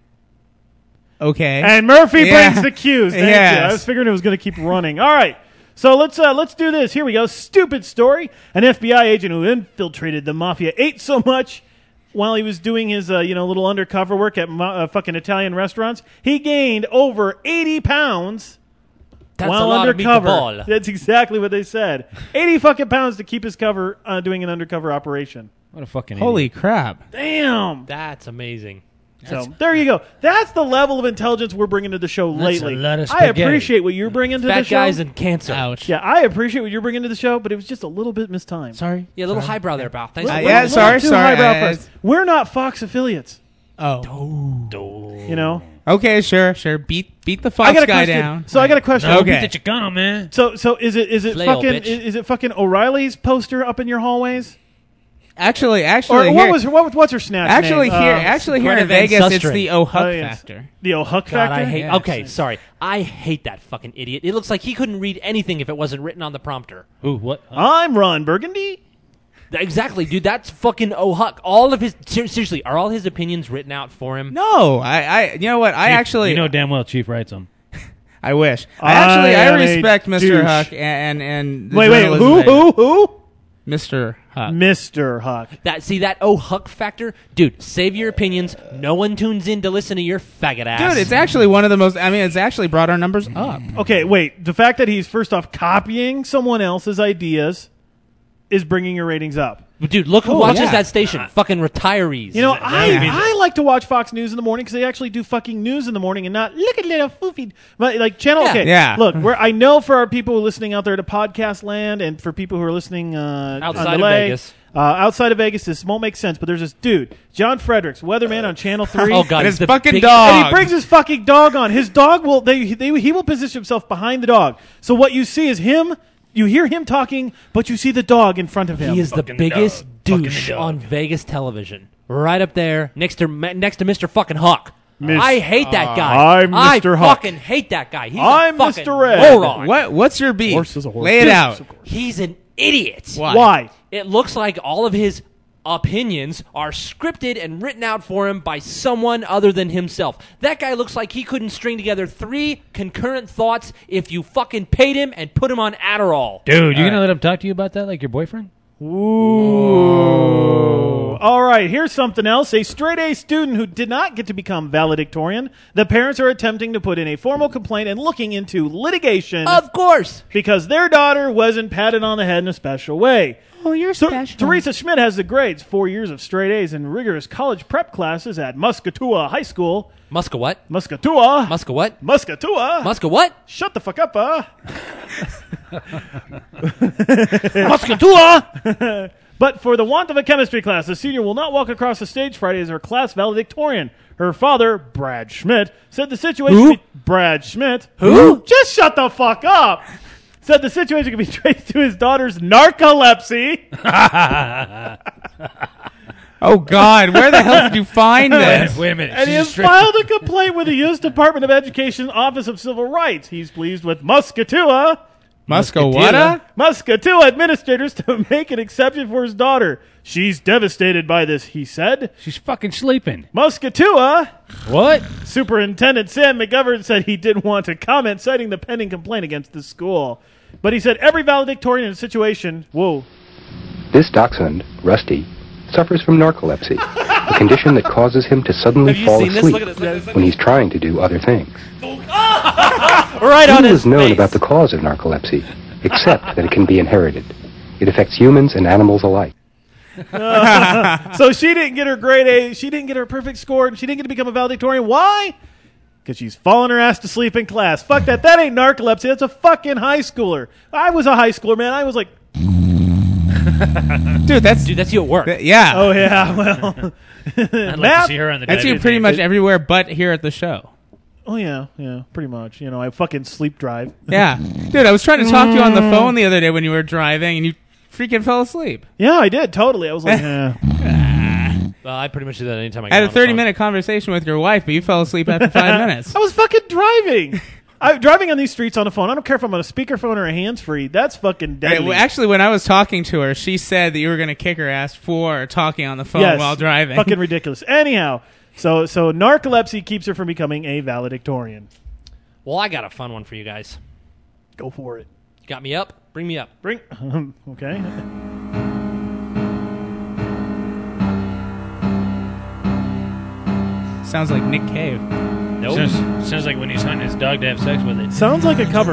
Okay. And Murphy brings the cues. Thank you. I was figuring it was going to keep running. All right. So let's do this. Here we go. Stupid story. An FBI agent who infiltrated the mafia ate so much while he was doing his little undercover work at fucking Italian restaurants. He gained over 80 pounds. That's while a lot undercover. Of meatball. That's exactly what they said. 80 fucking pounds to keep his cover doing an undercover operation. What a fucking Holy idiot. crap. Damn. That's amazing. So there you go. That's the level of intelligence we're bringing to the show lately. a lot of I spaghetti. appreciate what you're bringing to the Fat show. guys and cancer. Ouch. Yeah, I appreciate what you're bringing to the show, but it was just a little bit mistimed. Sorry. Yeah, a little highbrow there, pal. Thanks. Sorry. We're not Fox affiliates. Oh. You know? Okay, sure. Beat the Fox guy question. down. So I got a question. Okay. Beat the Chicano, man. So is it Flail, fucking bitch. is it fucking O'Reilly's poster up in your hallways? Actually, Or what's her snatch actually name? here in Van Vegas, it's Susteren. the O'Huck factor. The O'Huck God, factor? I hate. Yeah. Okay, sorry. I hate that fucking idiot. It looks like he couldn't read anything if it wasn't written on the prompter. Ooh, what? I'm Ron Burgundy. Exactly, dude. That's fucking O'Huck. All of his seriously, are all his opinions written out for him? No, I you know what? I Chief, actually you know damn well Chief writes them. I wish. I I am respect a Mr. douche. Huck and the Wait, journalism who? Mr. Huck. Mr. Huck. That O'Huck factor, dude. Save your opinions. No one tunes in to listen to your faggot ass. Dude, it's actually one of the most. I mean, it's actually brought our numbers up. Okay, wait. The fact that he's first off copying someone else's ideas is bringing your ratings up. Dude, look who Oh, watches yeah. that station. Fucking retirees. You know, I like to watch Fox News in the morning because they actually do fucking news in the morning and not look at little foofy. But like channel. Yeah. Okay, Yeah. Look, I know for our people who are listening out there to podcast land, and for people who are listening Outside on of delay, Vegas. outside of Vegas, this won't make sense. But there's this dude, John Fredericks, weatherman on Channel 3. Oh god, And he's his the fucking big- dog. And he brings his fucking dog on. His dog will he will position himself behind the dog. So what you see is him. You hear him talking, but you see the dog in front of him. He is the biggest douche on Vegas television. Right up there, next to Mr. fucking Huck. I hate that guy. I'm Mr. I Huck. fucking hate that guy. He's I'm a fucking Mr. Red. moron. What's your beef? Horse is a horse. Lay it Dude, out. He's an idiot. Why? It looks like all of his opinions are scripted and written out for him by someone other than himself. That guy looks like he couldn't string together 3 concurrent thoughts if you fucking paid him and put him on Adderall. Dude, you gonna let him talk to you about that like your boyfriend? Ooh. All right, here's something else. A straight-A student who did not get to become valedictorian. The parents are attempting to put in a formal complaint and looking into litigation. Of course. Because their daughter wasn't patted on the head in a special way. Oh, you're special. Teresa Schmidt has the grades, 4 years of straight A's and rigorous college prep classes at Muscatua High School. Muska what? Muscatua. Muska what? Muscatua. Muska what? Shut the fuck up, Muscatua! But for the want of a chemistry class, the senior will not walk across the stage Friday as her class valedictorian. Her father, Brad Schmidt, said the situation... Who? Brad Schmidt. Who? Just shut the fuck up! Said the situation could be traced to his daughter's narcolepsy. Oh, God. Where the hell did you find this? Wait a minute. And he has filed a complaint with the U.S. Department of Education Office of Civil Rights. He's pleased with Muscatua administrators to make an exception for his daughter. She's devastated by this, he said. She's fucking sleeping. Muscatua. What? Superintendent Sam McGovern said he didn't want to comment, citing the pending complaint against the school. But he said every valedictorian in a situation... Whoa. This dachshund, Rusty, suffers from narcolepsy, a condition that causes him to suddenly fall asleep when he's trying to do other things. Right on Little his is known face. about the cause of narcolepsy, except that it can be inherited. It affects humans and animals alike. So she didn't get her grade A, she didn't get her perfect score, and she didn't get to become a valedictorian. Why? Because she's falling her ass to sleep in class. Fuck that. That ain't narcolepsy. That's a fucking high schooler. I was a high schooler, man. I was like... Dude, that's you at work. Yeah. Oh, yeah. Well... I'd like to see her on the That's you pretty much everywhere but here at the show. Oh, yeah, pretty much. You know, I fucking sleep drive. Yeah. Dude, I was trying to talk to you on the phone the other day when you were driving, and you freaking fell asleep. Yeah, I did, totally. I was like, Well, I pretty much do that anytime I I get had a on the phone. 30-minute conversation with your wife, but you fell asleep after 5 minutes. I was fucking driving. I'm driving on these streets on the phone. I don't care if I'm on a speakerphone or a hands-free. That's fucking deadly. Well, actually, when I was talking to her, she said that you were going to kick her ass for talking on the phone Yes, while driving. Fucking ridiculous. Anyhow, so narcolepsy keeps her from becoming a valedictorian. Well, I got a fun one for you guys. Go for it. Got me up? Bring me up. Okay. Sounds like Nick Cave. Nope. Sounds like when he's hunting his dog to have sex with it. Sounds like a cover.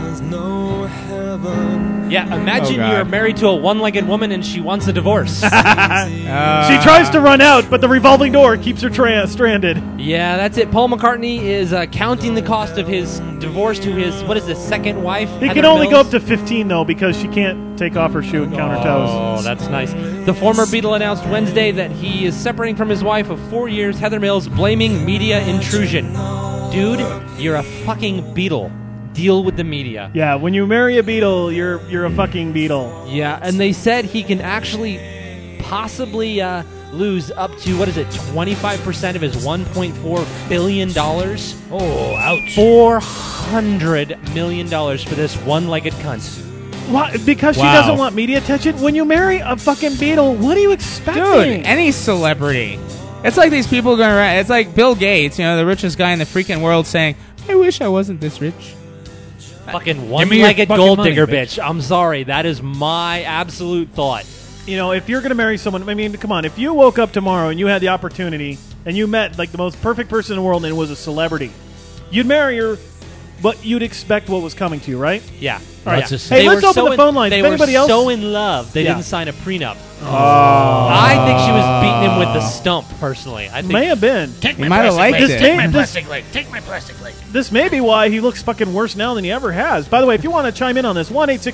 Yeah, imagine Oh, God. you're married to a one-legged woman and she wants a divorce. She tries to run out, but the revolving door keeps her stranded. Yeah, that's it. Paul McCartney is counting the cost of his divorce to his, what is this, second wife? He Heather can only go Mills? up to 15, though, because she can't take off her shoe and count her toes. Oh, that's nice. The former Beatle announced Wednesday that he is separating from his wife of 4 years, Heather Mills, blaming media intrusion. Dude, you're a fucking Beatle. Deal with the media. Yeah, when you marry a Beatle, you're a fucking Beatle. Yeah, and they said he can actually possibly lose up to, 25% of his $1.4 billion? Oh, ouch. $400 million for this one-legged cunt. Why? Because she doesn't want media attention? When you marry a fucking Beatle, what are you expecting? Dude, any celebrity. It's like these people going around. It's like Bill Gates, the richest guy in the freaking world, saying, I wish I wasn't this rich. Fucking me your one-legged fucking gold money, digger bitch. bitch. I'm sorry. That is my absolute thought. You know, if you're going to marry someone, I mean, come on. If you woke up tomorrow and you had the opportunity and you met like the most perfect person in the world and it was a celebrity, you'd marry her, but you'd expect what was coming to you, right? Yeah. All right. Let's just Hey, They let's were open so the phone lines. They If were anybody else? so in love, they Yeah. didn't sign a prenup. Oh. I think she was beating him with the stump, personally. I think May have been. Take He my might have plastic liked leg. it. Take my This- plastic leg. Take my plastic leg. This may be why he looks fucking worse now than he ever has. By the way, if you want to chime in on this,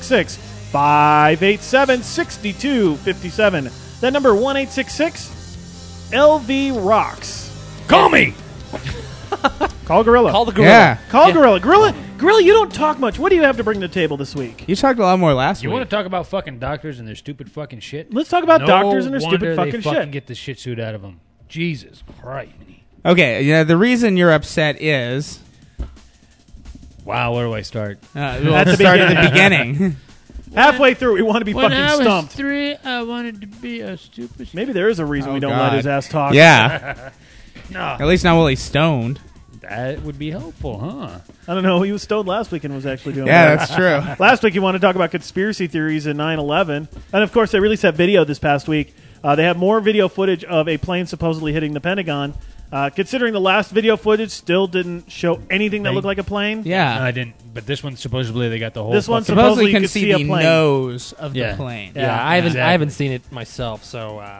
1-866-587-6257. That number, 1-866-LV Rocks. Call me. Call Gorilla. Call the gorilla. Yeah. Call Gorilla. Gorilla, you don't talk much. What do you have to bring to the table this week? You talked a lot more last You week. want to talk about fucking doctors and their stupid fucking shit? Let's talk about No doctors and their wonder stupid fucking they shit. Get the shit suit out of them. Jesus Christ. Okay, the reason you're upset is... Wow, where do I start? Let's start at the beginning. Halfway through, we want to be When fucking I was stumped. 3, I wanted to be a stupid. Maybe there is a reason Oh, we don't God. let his ass talk. Yeah. No, At least not while he's stoned. that would be helpful, huh? I don't know. He was stoned last week and was actually doing Yeah, better. that's true. Last week, you wanted to talk about conspiracy theories in 9/11. And, of course, they released that video this past week. They have more video footage of a plane supposedly hitting the Pentagon. Considering the last video footage still didn't show anything that looked like a plane. Yeah. No, I didn't. But this one, supposedly, they got the whole. This one fucking- Supposedly you you can could see see a the plane. nose of Yeah. the plane. Yeah, I haven't exactly. seen it myself, so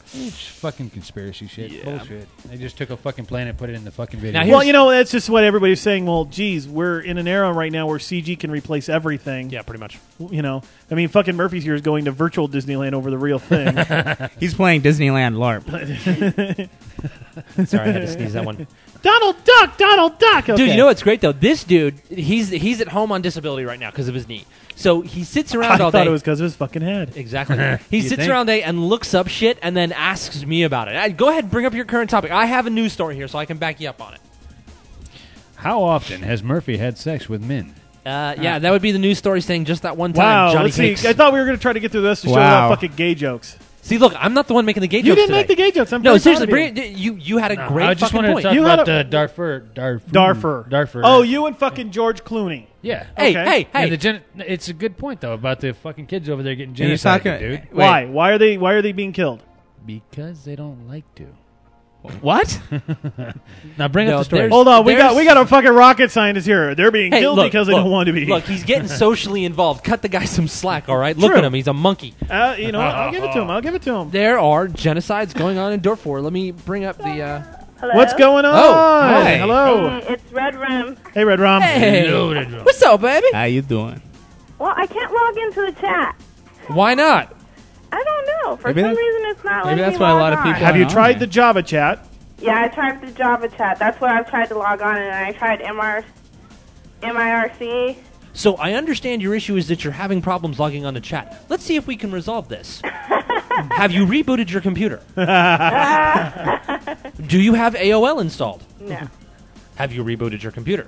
It's fucking conspiracy shit. Bullshit. They just took a fucking planet, put it in the fucking video. Well, you know, that's just what everybody's saying. Well, geez, we're in an era right now where CG can replace everything. Yeah, pretty much. You know, I mean, fucking Murphy's here is going to virtual Disneyland over the real thing. He's playing Disneyland LARP. Sorry, I had to sneeze that one. Donald Duck. Okay. Dude, you know what's great though? This dude, he's at home on disability right now because of his knee. So he sits around all day. I thought it was because of his fucking head. Exactly. He sits around all day and looks up shit and then asks me about it. Go ahead, bring up your current topic. I have a news story here, so I can back you up on it. How often has Murphy had sex with men? Yeah, that would be the news story saying just that one time. Wow, Johnny let's see. Cakes. I thought we were going to try to get through this to show about fucking gay jokes. See, look, I'm not the one making the gay jokes. You didn't today. make the gay jokes. I'm no, very seriously, proud of bring it. You had a great I just fucking wanted point. to talk about Darfur. Oh, you and fucking George Clooney. Yeah. Okay. Hey. It's a good point though about the fucking kids over there getting You're genocided, talking- dude. Why? Why are they being killed? Because they don't like to. What? Now bring up the story. Hold on, we got a fucking rocket scientist here. They're being killed look, because they don't want to be. Look, he's getting socially involved. Cut the guy some slack, all right? Look at him. He's a monkey. You know what? I'll give it to him. There are genocides going on in Darfur. Let me bring up the... Hello? What's going on? Oh, hi. Hello. It's Red Rum. Hey, Red Rum. Hey. Hello, Red Rum. What's up, baby? How you doing? Well, I can't log into the chat. Why not? I don't know. For Maybe some that's- reason, it's not maybe letting that's me why a log lot of on. people Have you on tried there. the Java chat? Yeah, I tried the Java chat. That's what I've tried to log on, and I tried MIRC. So I understand your issue is that you're having problems logging on to chat. Let's see if we can resolve this. Have you rebooted your computer? Do you have AOL installed? No. Have you rebooted your computer?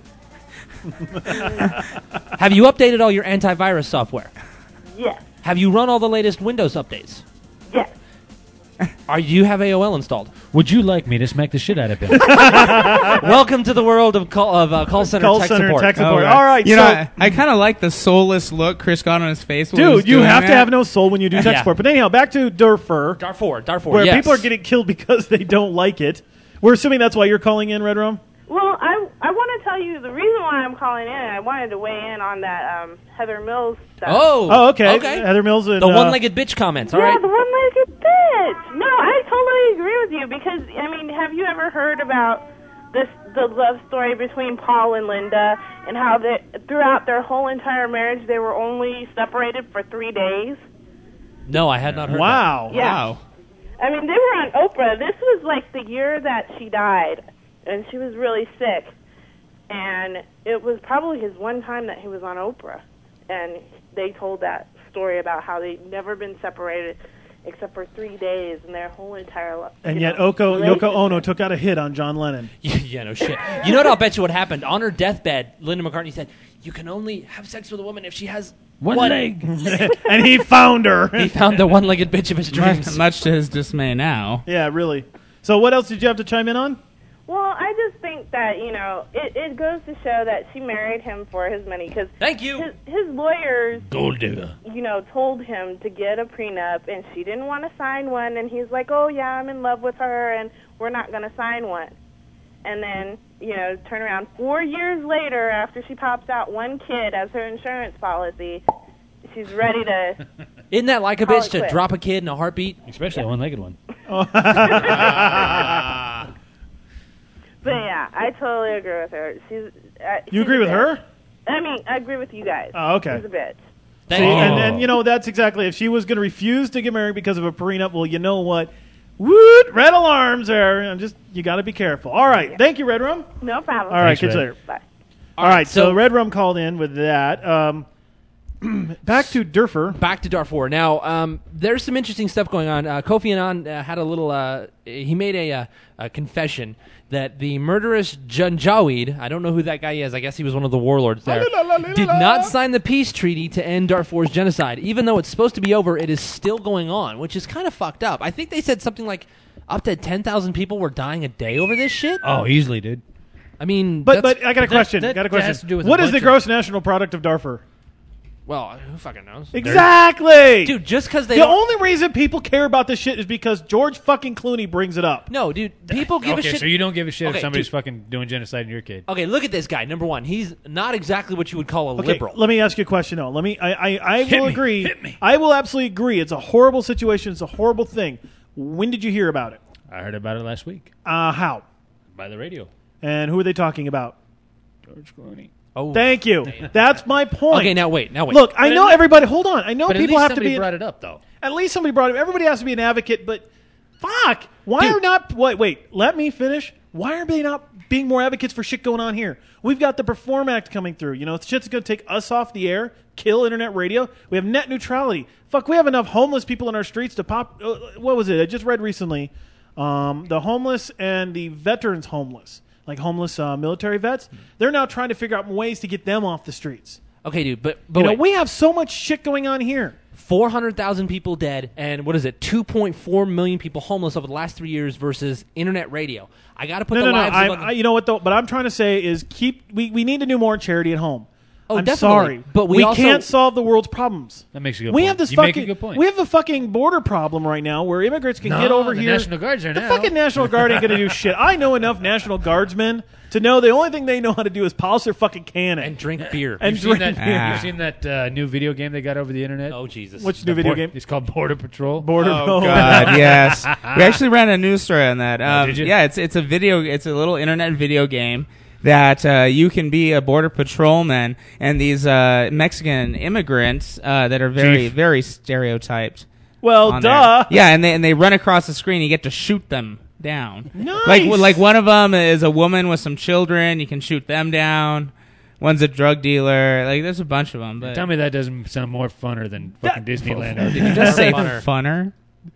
Have you updated all your antivirus software? Yes. Have you run all the latest Windows updates? Yes. Do you have AOL installed? Would you like me to smack the shit out of him? Welcome to the world of call center tech support. All right, You so know, I kind of like the soulless look Chris got on his face. When he was dude, you doing have to that. have no soul when you do tech Yeah. support. But anyhow, back to Darfur, where yes. people are getting killed because they don't like it. We're assuming that's why you're calling in, Red Rum. Well, I want to tell you the reason why I'm calling in. I wanted to weigh in on that Heather Mills stuff. Oh, okay. Heather Mills and the one-legged bitch comments. All yeah, right. the one-legged bitch. No, I totally agree with you because I mean, have you ever heard about the love story between Paul and Linda and how throughout their whole entire marriage they were only separated for 3 days? No, I had not heard. Wow. That. Yeah. Wow. I mean, they were on Oprah. This was like the year that she died, and she was really sick. And it was probably his one time that he was on Oprah. And they told that story about how they'd never been separated except for 3 days in their whole entire life. And yet Yoko Ono took out a hit on John Lennon. Yeah, no shit. You know what? I'll bet you what happened. On her deathbed, Linda McCartney said, "You can only have sex with a woman if she has one leg." And he found her. He found the one-legged bitch of his dreams. Much to his dismay now. Yeah, really. So what else did you have to chime in on? Well, I just think that, you know, it goes to show that she married him for his money. Cause Thank you. His lawyers, Gold digger. you know, told him to get a prenup, and she didn't want to sign one. And he's like, oh, yeah, I'm in love with her, and we're not going to sign one. And then, you know, turn around 4 years later after she pops out one kid as her insurance policy, she's ready to... Isn't that like a call bitch it to quits. drop a kid in a heartbeat? Especially a one-legged one. But yeah, I totally agree with her. You agree a with bitch. her? I mean, I agree with you guys. Oh, okay. She's a bitch. See, and you know, that's exactly, if she was going to refuse to get married because of a prenup, well, you know what? Woot! Red alarms there. You got to be careful. All right. Thank you, Red Rum. No problem. All right. Thanks, Catch you Red. later. Bye. All right. So Red Rum called in with that. Back to Darfur. Back to Darfur. Now, there's some interesting stuff going on. Kofi Annan had a little. He made a confession that the murderous Janjaweed, I don't know who that guy is. I guess he was one of the warlords there. Did not sign the peace treaty to end Darfur's genocide, even though it's supposed to be over. It is still going on, which is kind of fucked up. I think they said something like up to 10,000 people were dying a day over this shit. Oh, easily, dude. I mean, But I got a question. that has to do with What a is the bunch gross national product of Darfur? well, who fucking knows? Exactly, Dude, just because they the don't... only reason people care about this shit is because George fucking Clooney brings it up. No, dude, people give a Okay, shit. so you don't give a shit Okay, if somebody's dude. fucking doing genocide in your kid. Okay, look at this guy. Number one, he's not exactly what you would call a Okay, liberal. let me ask you a question. though. I Hit will me. agree. Hit me. I will absolutely agree. It's a horrible situation. It's a horrible thing. When did you hear about it? I heard about it last week. How? By the radio. And who are they talking about? George Clooney. Oh, thank you. That's my point. Okay, now wait. Look, I know everybody. Hold on. I know But people at least have to be. somebody brought it up, though. At least somebody brought it up. Everybody has to be an advocate, but fuck. Why are not. Wait. Let me finish. Why are they not being more advocates for shit going on here? We've got the Reform Act coming through. You know, shit's going to take us off the air, kill internet radio. We have net neutrality. Fuck, we have enough homeless people in our streets to pop. What was it? I just read recently. The homeless and the veterans homeless, like homeless military vets, they're now trying to figure out ways to get them off the streets. Okay, dude, but you know, wait. we have so much shit going on here. 400,000 people dead, and what is it? 2.4 million people homeless over the last 3 years versus internet radio. I got to put the lives of you know what, though? But I'm trying to say is we need to do more charity at home. Oh, I'm definitely. sorry, But we also can't solve the world's problems. That makes a good we point. have this You fucking, make a good point. We have the fucking border problem right now where immigrants can get over the here. National Guards are the now. fucking National Guard ain't going to do shit. I know enough National Guardsmen to know the only thing they know how to do is polish their fucking cannon. And drink beer. And You've drink seen beer. that, you've seen that new video game they got over the internet? Oh, Jesus. Which new video game? It's called Border Patrol. Border Oh God, yes. We actually ran a news story on that. Did you? Yeah, it's a little internet video game that you can be a border patrolman, and these Mexican immigrants that are very stereotyped. Well, on duh. there. Yeah, and they run across the screen. You get to shoot them down. Nice. Like one of them is a woman with some children. You can shoot them down. One's a drug dealer. Like there's a bunch of them. But Tell me that doesn't sound more funner than fucking Disneyland. Did you just say funner?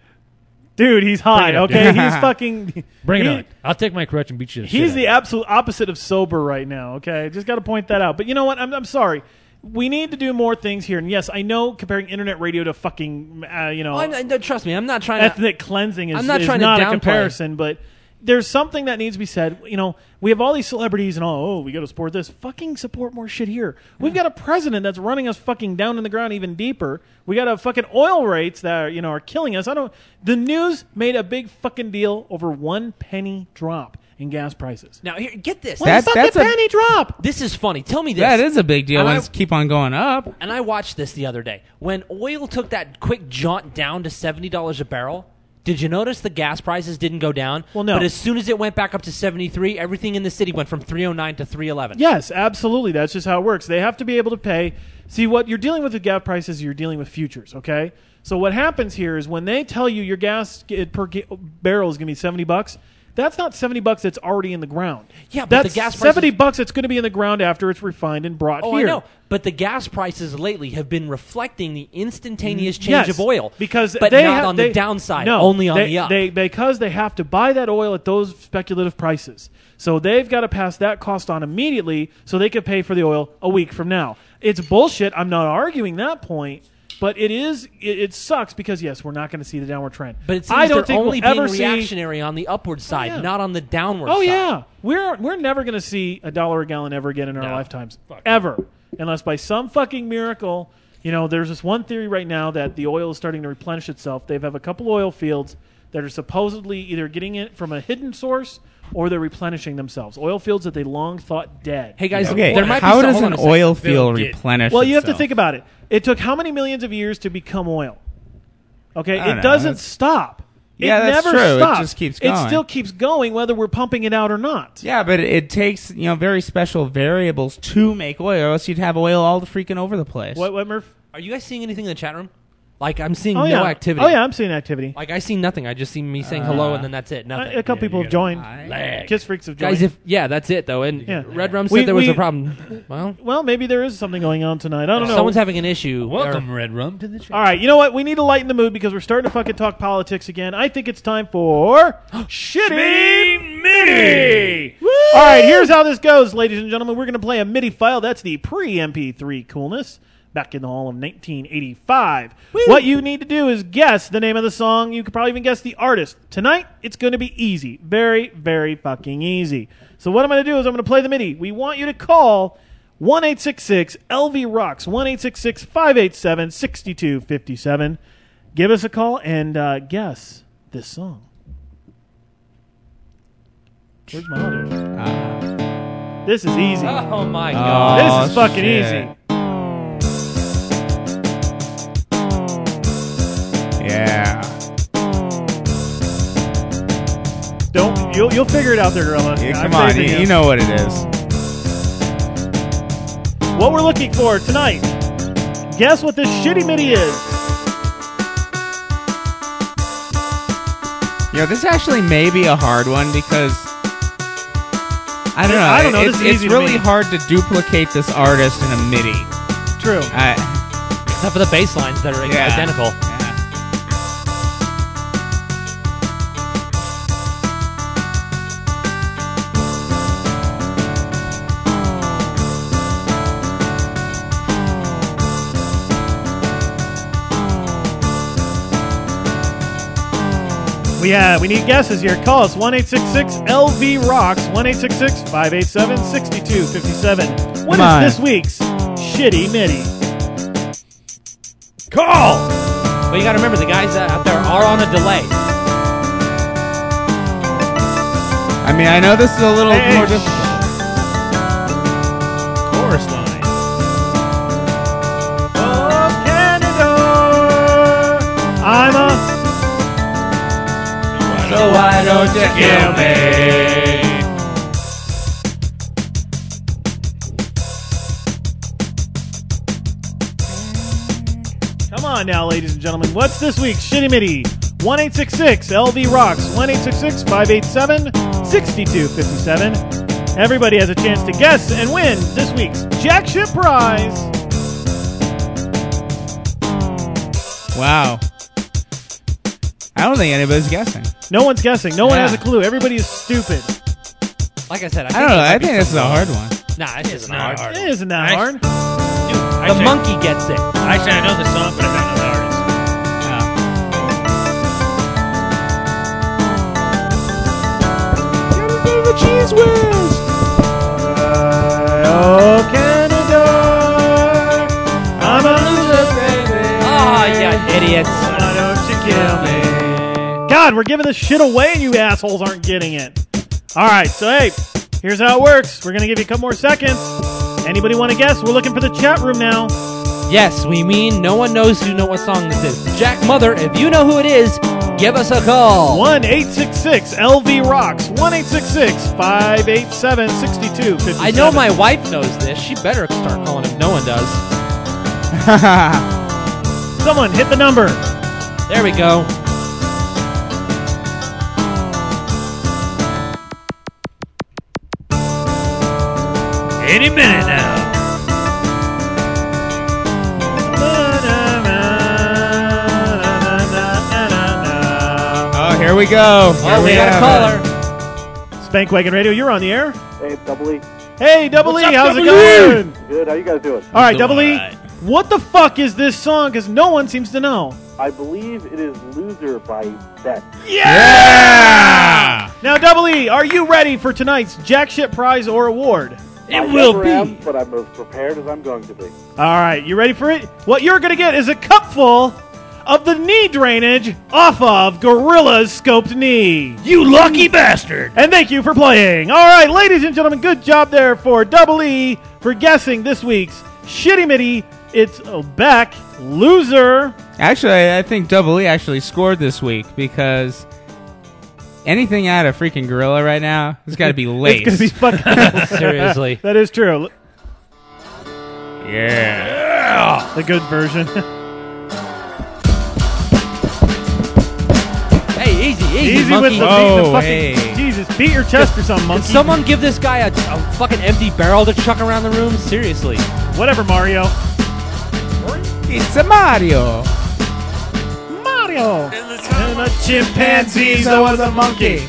Dude, he's hot, okay? He's fucking... Bring it on. I'll take my crutch and beat you the shit He's out the of absolute opposite of sober right now, okay? Just got to point that out. But you know what? I'm sorry. We need to do more things here. And yes, I know comparing internet radio to fucking, no, trust me, I'm not trying to... ethnic cleansing is I'm not is trying to not a downplay. comparison, but there's something that needs to be said. You know, we have all these celebrities and we got to support this. Fucking support more shit here. We've got a president that's running us fucking down in the ground even deeper. We got a fucking oil rates that are, are killing us. The news made a big fucking deal over 1 penny drop in gas prices. Now, here, get this. That's a penny drop. This is funny. Tell me this. That is a big deal And when I- it's keep on going up. And I watched this the other day. When oil took that quick jaunt down to $70 a barrel, did you notice the gas prices didn't go down? Well, no. But as soon as it went back up to 73, everything in the city went from 309 to 311. Yes, absolutely. That's just how it works. They have to be able to pay. See, what you're dealing with gas prices, you're dealing with futures, okay? So what happens here is when they tell you your gas per barrel is going to be $70, that's not $70 that's already in the ground. Yeah, but that's the gas prices... $70 that's going to be in the ground after it's refined and brought Oh, here. I know. But the gas prices lately have been reflecting the instantaneous change Yes, of oil. because but they not have, on the downside, no, only on they, the up. Because they have to buy that oil at those speculative prices. So they've got to pass that cost on immediately so they can pay for the oil a week from now. It's bullshit. I'm not arguing that point. But it sucks because, yes, we're not going to see the downward trend. But it seems I don't they're think only we'll being ever see. reactionary on the upward side, not on the downward side. Oh, yeah. We're never going to see $1 a gallon ever again in our lifetimes. Ever. Unless by some fucking miracle, there's this one theory right now that the oil is starting to replenish itself. They have a couple oil fields that are supposedly either getting it from a hidden source or they're replenishing themselves. Oil fields that they long thought dead. Hey, guys, Okay, there might how be does hold an on a second. oil field replenish Well, you have to itself? think about it. It took how many millions of years to become oil? Okay, I don't it know. doesn't stop. Yeah, it that's never true. It stops. just keeps It going. still keeps going whether we're pumping it out or not. Yeah, but it takes very special variables to make oil, or else you'd have oil all the freaking over the place. What, Murph? Are you guys seeing anything in the chat room? Like, I'm seeing Oh, no yeah. activity. Oh, yeah, I'm seeing activity. Like, I see nothing. I just see me saying hello, and then that's it. Nothing. A couple people have joined. Lag. Kiss freaks have joined. Guys, that's it, though. And Yeah. Red Rum said there was a problem. Well, maybe there is something going on tonight. I don't know. Someone's having an issue. Welcome, Red Rum, to the show. All right, you know what? We need to lighten the mood because we're starting to fucking talk politics again. I think it's time for Shitty MIDI. All right, here's how this goes, ladies and gentlemen. We're going to play a MIDI file. That's the pre-MP3 coolness. Back in the hall of 1985. What you need to do is guess the name of the song. You could probably even guess the artist. Tonight, it's going to be easy. Very, very fucking easy. So what I'm going to do is I'm going to play the MIDI. We want you to call 1-866-LV-ROCKS, 1-866-587-6257. Give us a call and guess this song. Where's my audio? This is easy. Oh, my God. This is fucking easy. Yeah. You'll figure it out there, Gorilla. Yeah, come on, you know what it is. What we're looking for tonight. Guess what this shitty MIDI is. This actually may be a hard one because I don't know. I don't know. It's really hard to duplicate this artist in a MIDI. True. Except for the bass lines that are identical. We need guesses here. Call us 1-866-LV-ROCKS, 1-866-587-6257. What is this week's shitty MIDI? Call! But you got to remember, the guys out there are on a delay. I mean, I know this is a little more difficult. Chorus line. Oh, Canada, I'm a... So why don't you kill me? Come on now, ladies and gentlemen. What's this week's shitty MIDI? 1-866-LV-ROCKS, 1-866-587-6257. Everybody has a chance to guess and win this week's Jack Ship prize. Wow. I don't think anybody's guessing. No one's guessing. No one has a clue. Everybody is stupid. Like I said, I don't know. I think this is a hard one. Nah, this isn't hard. It isn't that hard. The monkey gets it. Actually, I know the song, but I don't know the artist. The Cheese Whiz. Oh, Canada, I'm a loser, baby. Oh, you idiots. Why don't you kill me? God, we're giving this shit away and you assholes aren't getting it. All right, so hey, here's how it works. We're going to give you a couple more seconds. Anybody want to guess? We're looking for the chat room now. Yes, we mean no one knows what song this is. Jack Mother, if you know who it is, give us a call. 1-866-LV-ROCKS, 1-866-587-6257. I know my wife knows this. She better start calling if no one does. Someone hit the number. There we go. Any minute now. Oh, here we go. Oh, we got a caller. Spank Wagon Radio, you're on the air. Hey, Double E. Hey, Double E, how's it going? Good, how you guys doing? All right, Double E, what the fuck is this song? Because no one seems to know. I believe it is Loser by Beck. Yeah! Now, Double E, are you ready for tonight's Jack Ship prize or award? I never am, but I'm as prepared as I'm going to be. All right, you ready for it? What you're going to get is a cupful of the knee drainage off of Gorilla's Scoped Knee. You lucky bastard! And thank you for playing. All right, ladies and gentlemen, good job there for Double E for guessing this week's Shitty MIDI. It's Beck, Loser. Actually, I think Double E actually scored this week because anything out of freaking Gorilla right now has got to be laced. It's going to be fucking... Seriously. That is true. Yeah. The good version. Hey, easy, Easy monkey. with the fucking... Jesus, beat your chest or something, monkey. Can someone give this guy a fucking empty barrel to chuck around the room? Seriously. Whatever, Mario. It's a Mario. Mario. And the chimpanzees, I was a monkey.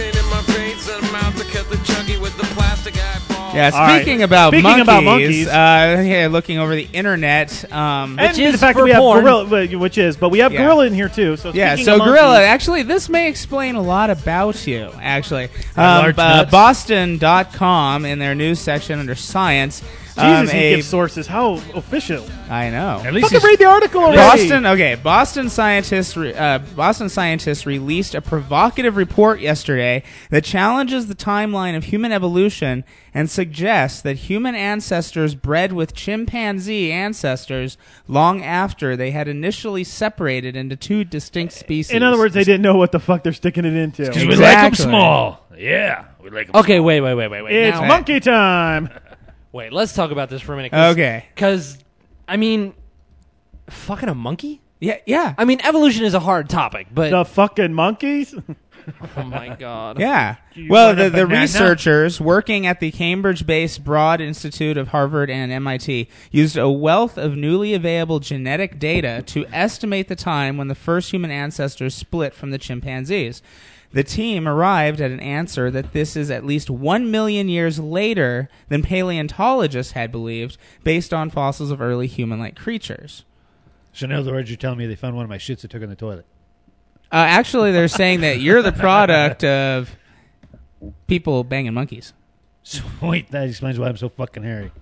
Yeah, speaking about monkeys, yeah, looking over the internet, and the fact that we have Gorilla, but we have Gorilla in here too. So yeah, so Gorilla, actually, this may explain a lot about you. Actually, Boston.com in their news section under science Jesus, he gives sources. How official. I know. At least read the article already. Boston scientists released a provocative report yesterday that challenges the timeline of human evolution and suggests that human ancestors bred with chimpanzee ancestors long after they had initially separated into two distinct species. In other words, they didn't know what the fuck they're sticking it into. Because we like them small. Yeah, we like them small. Wait. It's now, monkey time. Wait, let's talk about this for a minute. Okay. Because, I mean, fucking a monkey? Yeah. I mean, evolution is a hard topic, but... The fucking monkeys? Oh, my God. Yeah. Well, the researchers working at the Cambridge-based Broad Institute of Harvard and MIT used a wealth of newly available genetic data to estimate the time when the first human ancestors split from the chimpanzees. The team arrived at an answer that this is at least 1 million years later than paleontologists had believed, based on fossils of early human-like creatures. So in other words, you're telling me they found one of my shits that took in the toilet? Actually, they're saying that you're the product of people banging monkeys. Sweet, that explains why I'm so fucking hairy.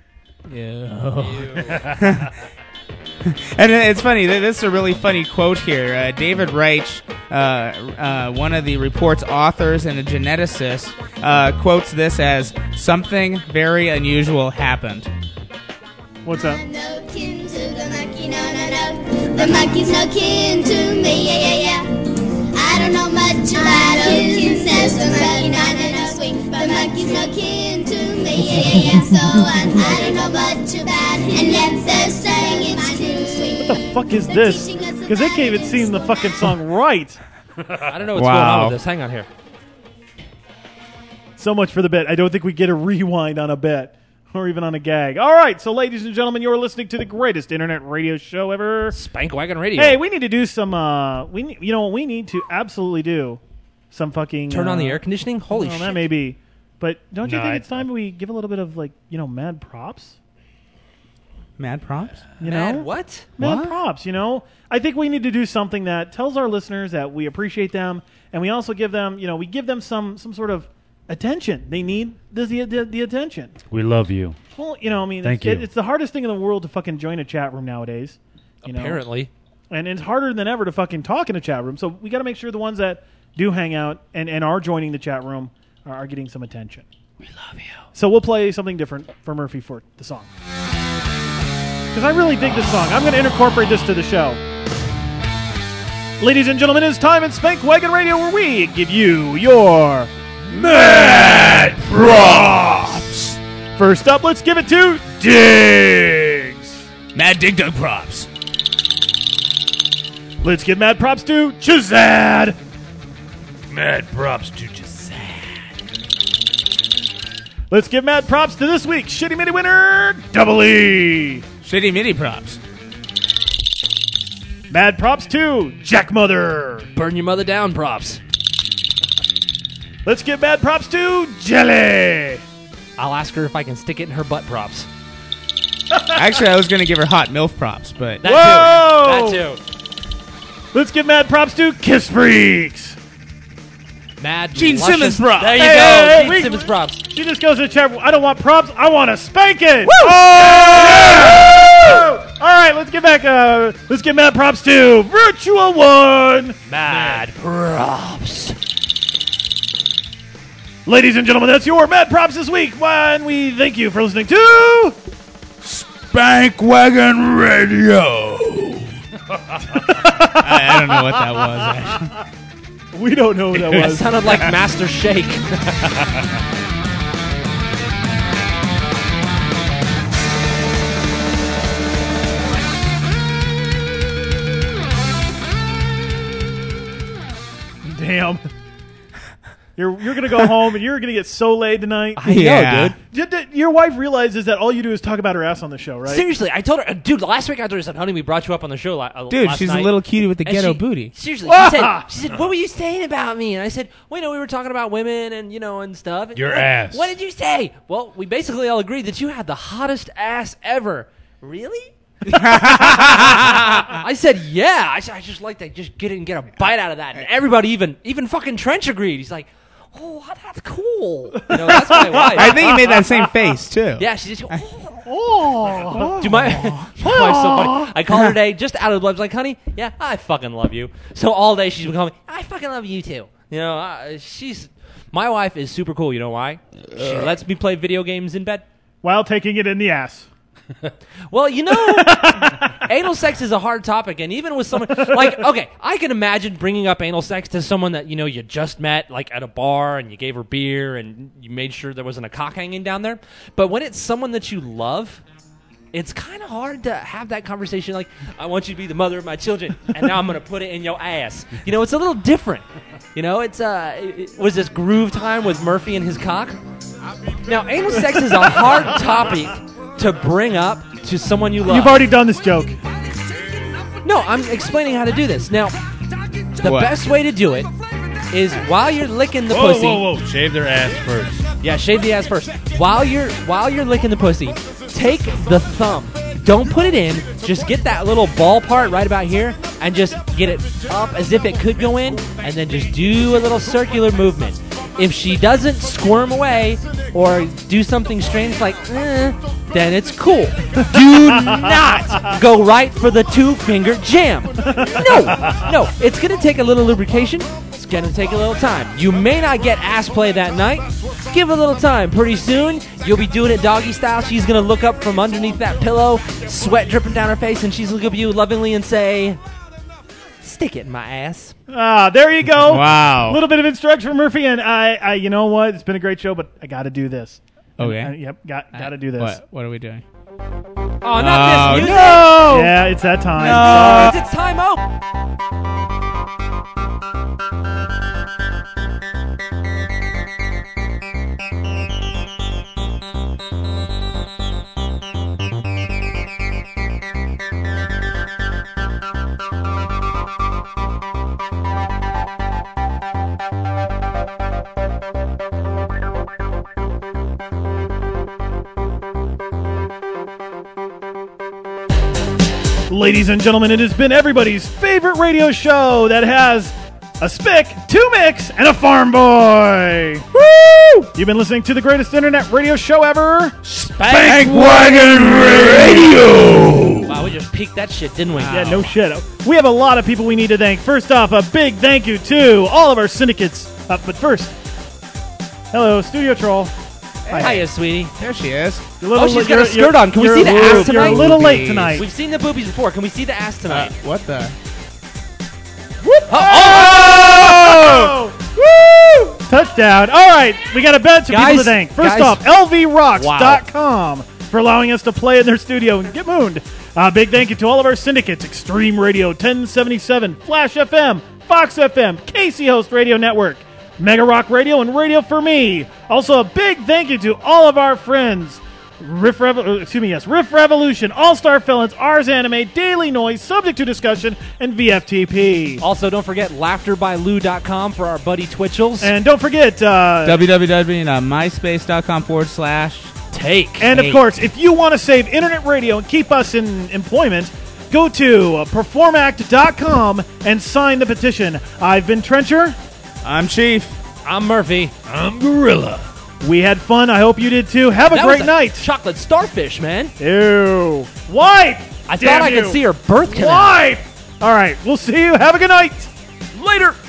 Yeah. And it's funny. This is a really funny quote here. David Reich, one of the report's authors and a geneticist, quotes this as, "Something very unusual happened." What's up? The monkey's no kin to me, yeah. I don't know much about kin, says the monkey, no, sweet. The monkey's no kin to me, yeah. So I don't know much about him, and yet they're saying it's true, sweet. What the fuck is this? Because they can't even sing the fucking song right. I don't know what's going on with this. Hang on here. So much for the bit. I don't think we get a rewind on a bit. Or even on a gag. All right, so ladies and gentlemen, you're listening to the greatest internet radio show ever, Spank Wagon Radio. Hey, we need to do some. We need to absolutely do some fucking turn on the air conditioning. Holy shit, that may be. But don't you think it's time we give a little bit of mad props? Mad props? Mad what? Mad props. I think we need to do something that tells our listeners that we appreciate them, and we also give them. We give them some sort of attention. They need the attention. We love you. Well, Thank you. It's the hardest thing in the world to fucking join a chat room nowadays. Apparently. And it's harder than ever to fucking talk in a chat room. So we got to make sure the ones that do hang out and are joining the chat room are getting some attention. We love you. So we'll play something different for Murphy for the song. Because I really dig this song. I'm going to incorporate this to the show. Ladies and gentlemen, it's time at Spank Wagon Radio where we give you your Mad Props. First up, let's give it to Diggs. Mad Dig Dug Props. Let's give mad props to Chazad. Mad props to Chazad. Let's give mad props to this week's Shitty Mitty winner, Double E. Shitty Mitty props. Mad props to Jack Mother. Burn your mother down props. Let's give mad props to Jelly. I'll ask her if I can stick it in her butt props. Actually, I was going to give her hot MILF props, but... That too. Let's give mad props to Kiss Freaks. Mad Gene luscious. Simmons props. There you go. Gene Simmons props. She just goes to the chat room. I don't want props. I want a spanking. Woo! Oh! All right, let's get back. Let's give mad props to Virtual One. Mad props. Ladies and gentlemen, that's your mad props this week. And we thank you for listening to Spank Wagon Radio. I don't know what that was, actually. We don't know what that was. It sounded like Master Shake. Damn. You're gonna go home and you're gonna get so laid tonight. I know, dude. Your wife realizes that all you do is talk about her ass on the show, right? Seriously, I told her, dude. Last week I told her, said, "Honey, we brought you up on the show." Dude, last she's night. a little cutie with the And ghetto she- booty. Seriously, she said, "What were you saying about me?" And I said, "Well, we were talking about women and and stuff." And Your ass. What did you say? Well, we basically all agreed that you had the hottest ass ever. Really? I said, "Yeah." I just like to just get a bite out of that. And everybody, even fucking Trench agreed. He's like, "Oh, that's cool." That's my wife. I think he made that same face, too. Yeah, she just. Oh. Dude, my wife's so funny. I called her today just out of the blue. I was like, honey, yeah, I fucking love you. So all day she's been calling me, I fucking love you too. You know, my wife is super cool. You know why? She lets me play video games in bed. While taking it in the ass. Well, you know, anal sex is a hard topic, and even with someone like, okay, I can imagine bringing up anal sex to someone that you know you just met, like at a bar, and you gave her beer, and you made sure there wasn't a cock hanging down there. But when it's someone that you love, it's kind of hard to have that conversation. Like, I want you to be the mother of my children, and now I'm going to put it in your ass. You know, it's a little different. You know, it's was this groove time with Murphy and his cock? Now, anal sex is a hard topic to bring up to someone you love. You've already done this joke. No, I'm explaining how to do this. Now, the best way to do it is while you're licking the pussy. Whoa. Shave their ass first. Yeah, shave the ass first. While you're licking the pussy, take the thumb. Don't put it in. Just get that little ball part right about here and just get it up as if it could go in, and then just do a little circular movement. If she doesn't squirm away or do something strange like, then it's cool. Do not go right for the 2-finger jam. No. It's going to take a little lubrication. It's going to take a little time. You may not get ass play that night. Give it a little time. Pretty soon, you'll be doing it doggy style. She's going to look up from underneath that pillow, sweat dripping down her face, and she's looking at you lovingly and say, stick it in my ass. There you go. Wow. A little bit of instruction from Murphy, and I you know what? It's been a great show, but I got to do this. Okay. Yep, got to do this. What are we doing? Oh, not this music. No! Yeah, it's that time. No. It's time out. Ladies and gentlemen, it has been everybody's favorite radio show that has a spick, 2 mix, and a farm boy. Woo! You've been listening to the greatest internet radio show ever, Spank Wagon Radio. Wow, we just peaked that shit, didn't we? Yeah, no shit. We have a lot of people we need to thank. First off, a big thank you to all of our syndicates. But first, hello, Studio Troll. Hiya, sweetie. There she is. She's got a skirt on. Can we see the ass tonight? You're a little late tonight. We've seen the boobies before. Can we see the ass tonight? What the? Whoop! Oh! Woo! Touchdown. All right, we got a bunch of people to thank. First off, LVRocks.com for allowing us to play in their studio and get mooned. Big thank you to all of our syndicates, Extreme Radio 1077, Flash FM, Fox FM, Casey Host Radio Network, Mega Rock Radio, and Radio for Me. Also, a big thank you to all of our friends. Riff Revolution, All-Star Felons, Ars Anime, Daily Noise, Subject to Discussion, and VFTP. Also, don't forget LaughterByLou.com for our buddy Twitchels. And don't forget www.myspace.com/take. And of course, if you want to save internet radio and keep us in employment, go to performact.com and sign the petition. I've been Trencher. I'm Chief. I'm Murphy. I'm Gorilla. We had fun. I hope you did too. Have a great night. Chocolate starfish, man. Ew. Wipe! I thought I could see her birth canal. Wipe! All right. We'll see you. Have a good night. Later.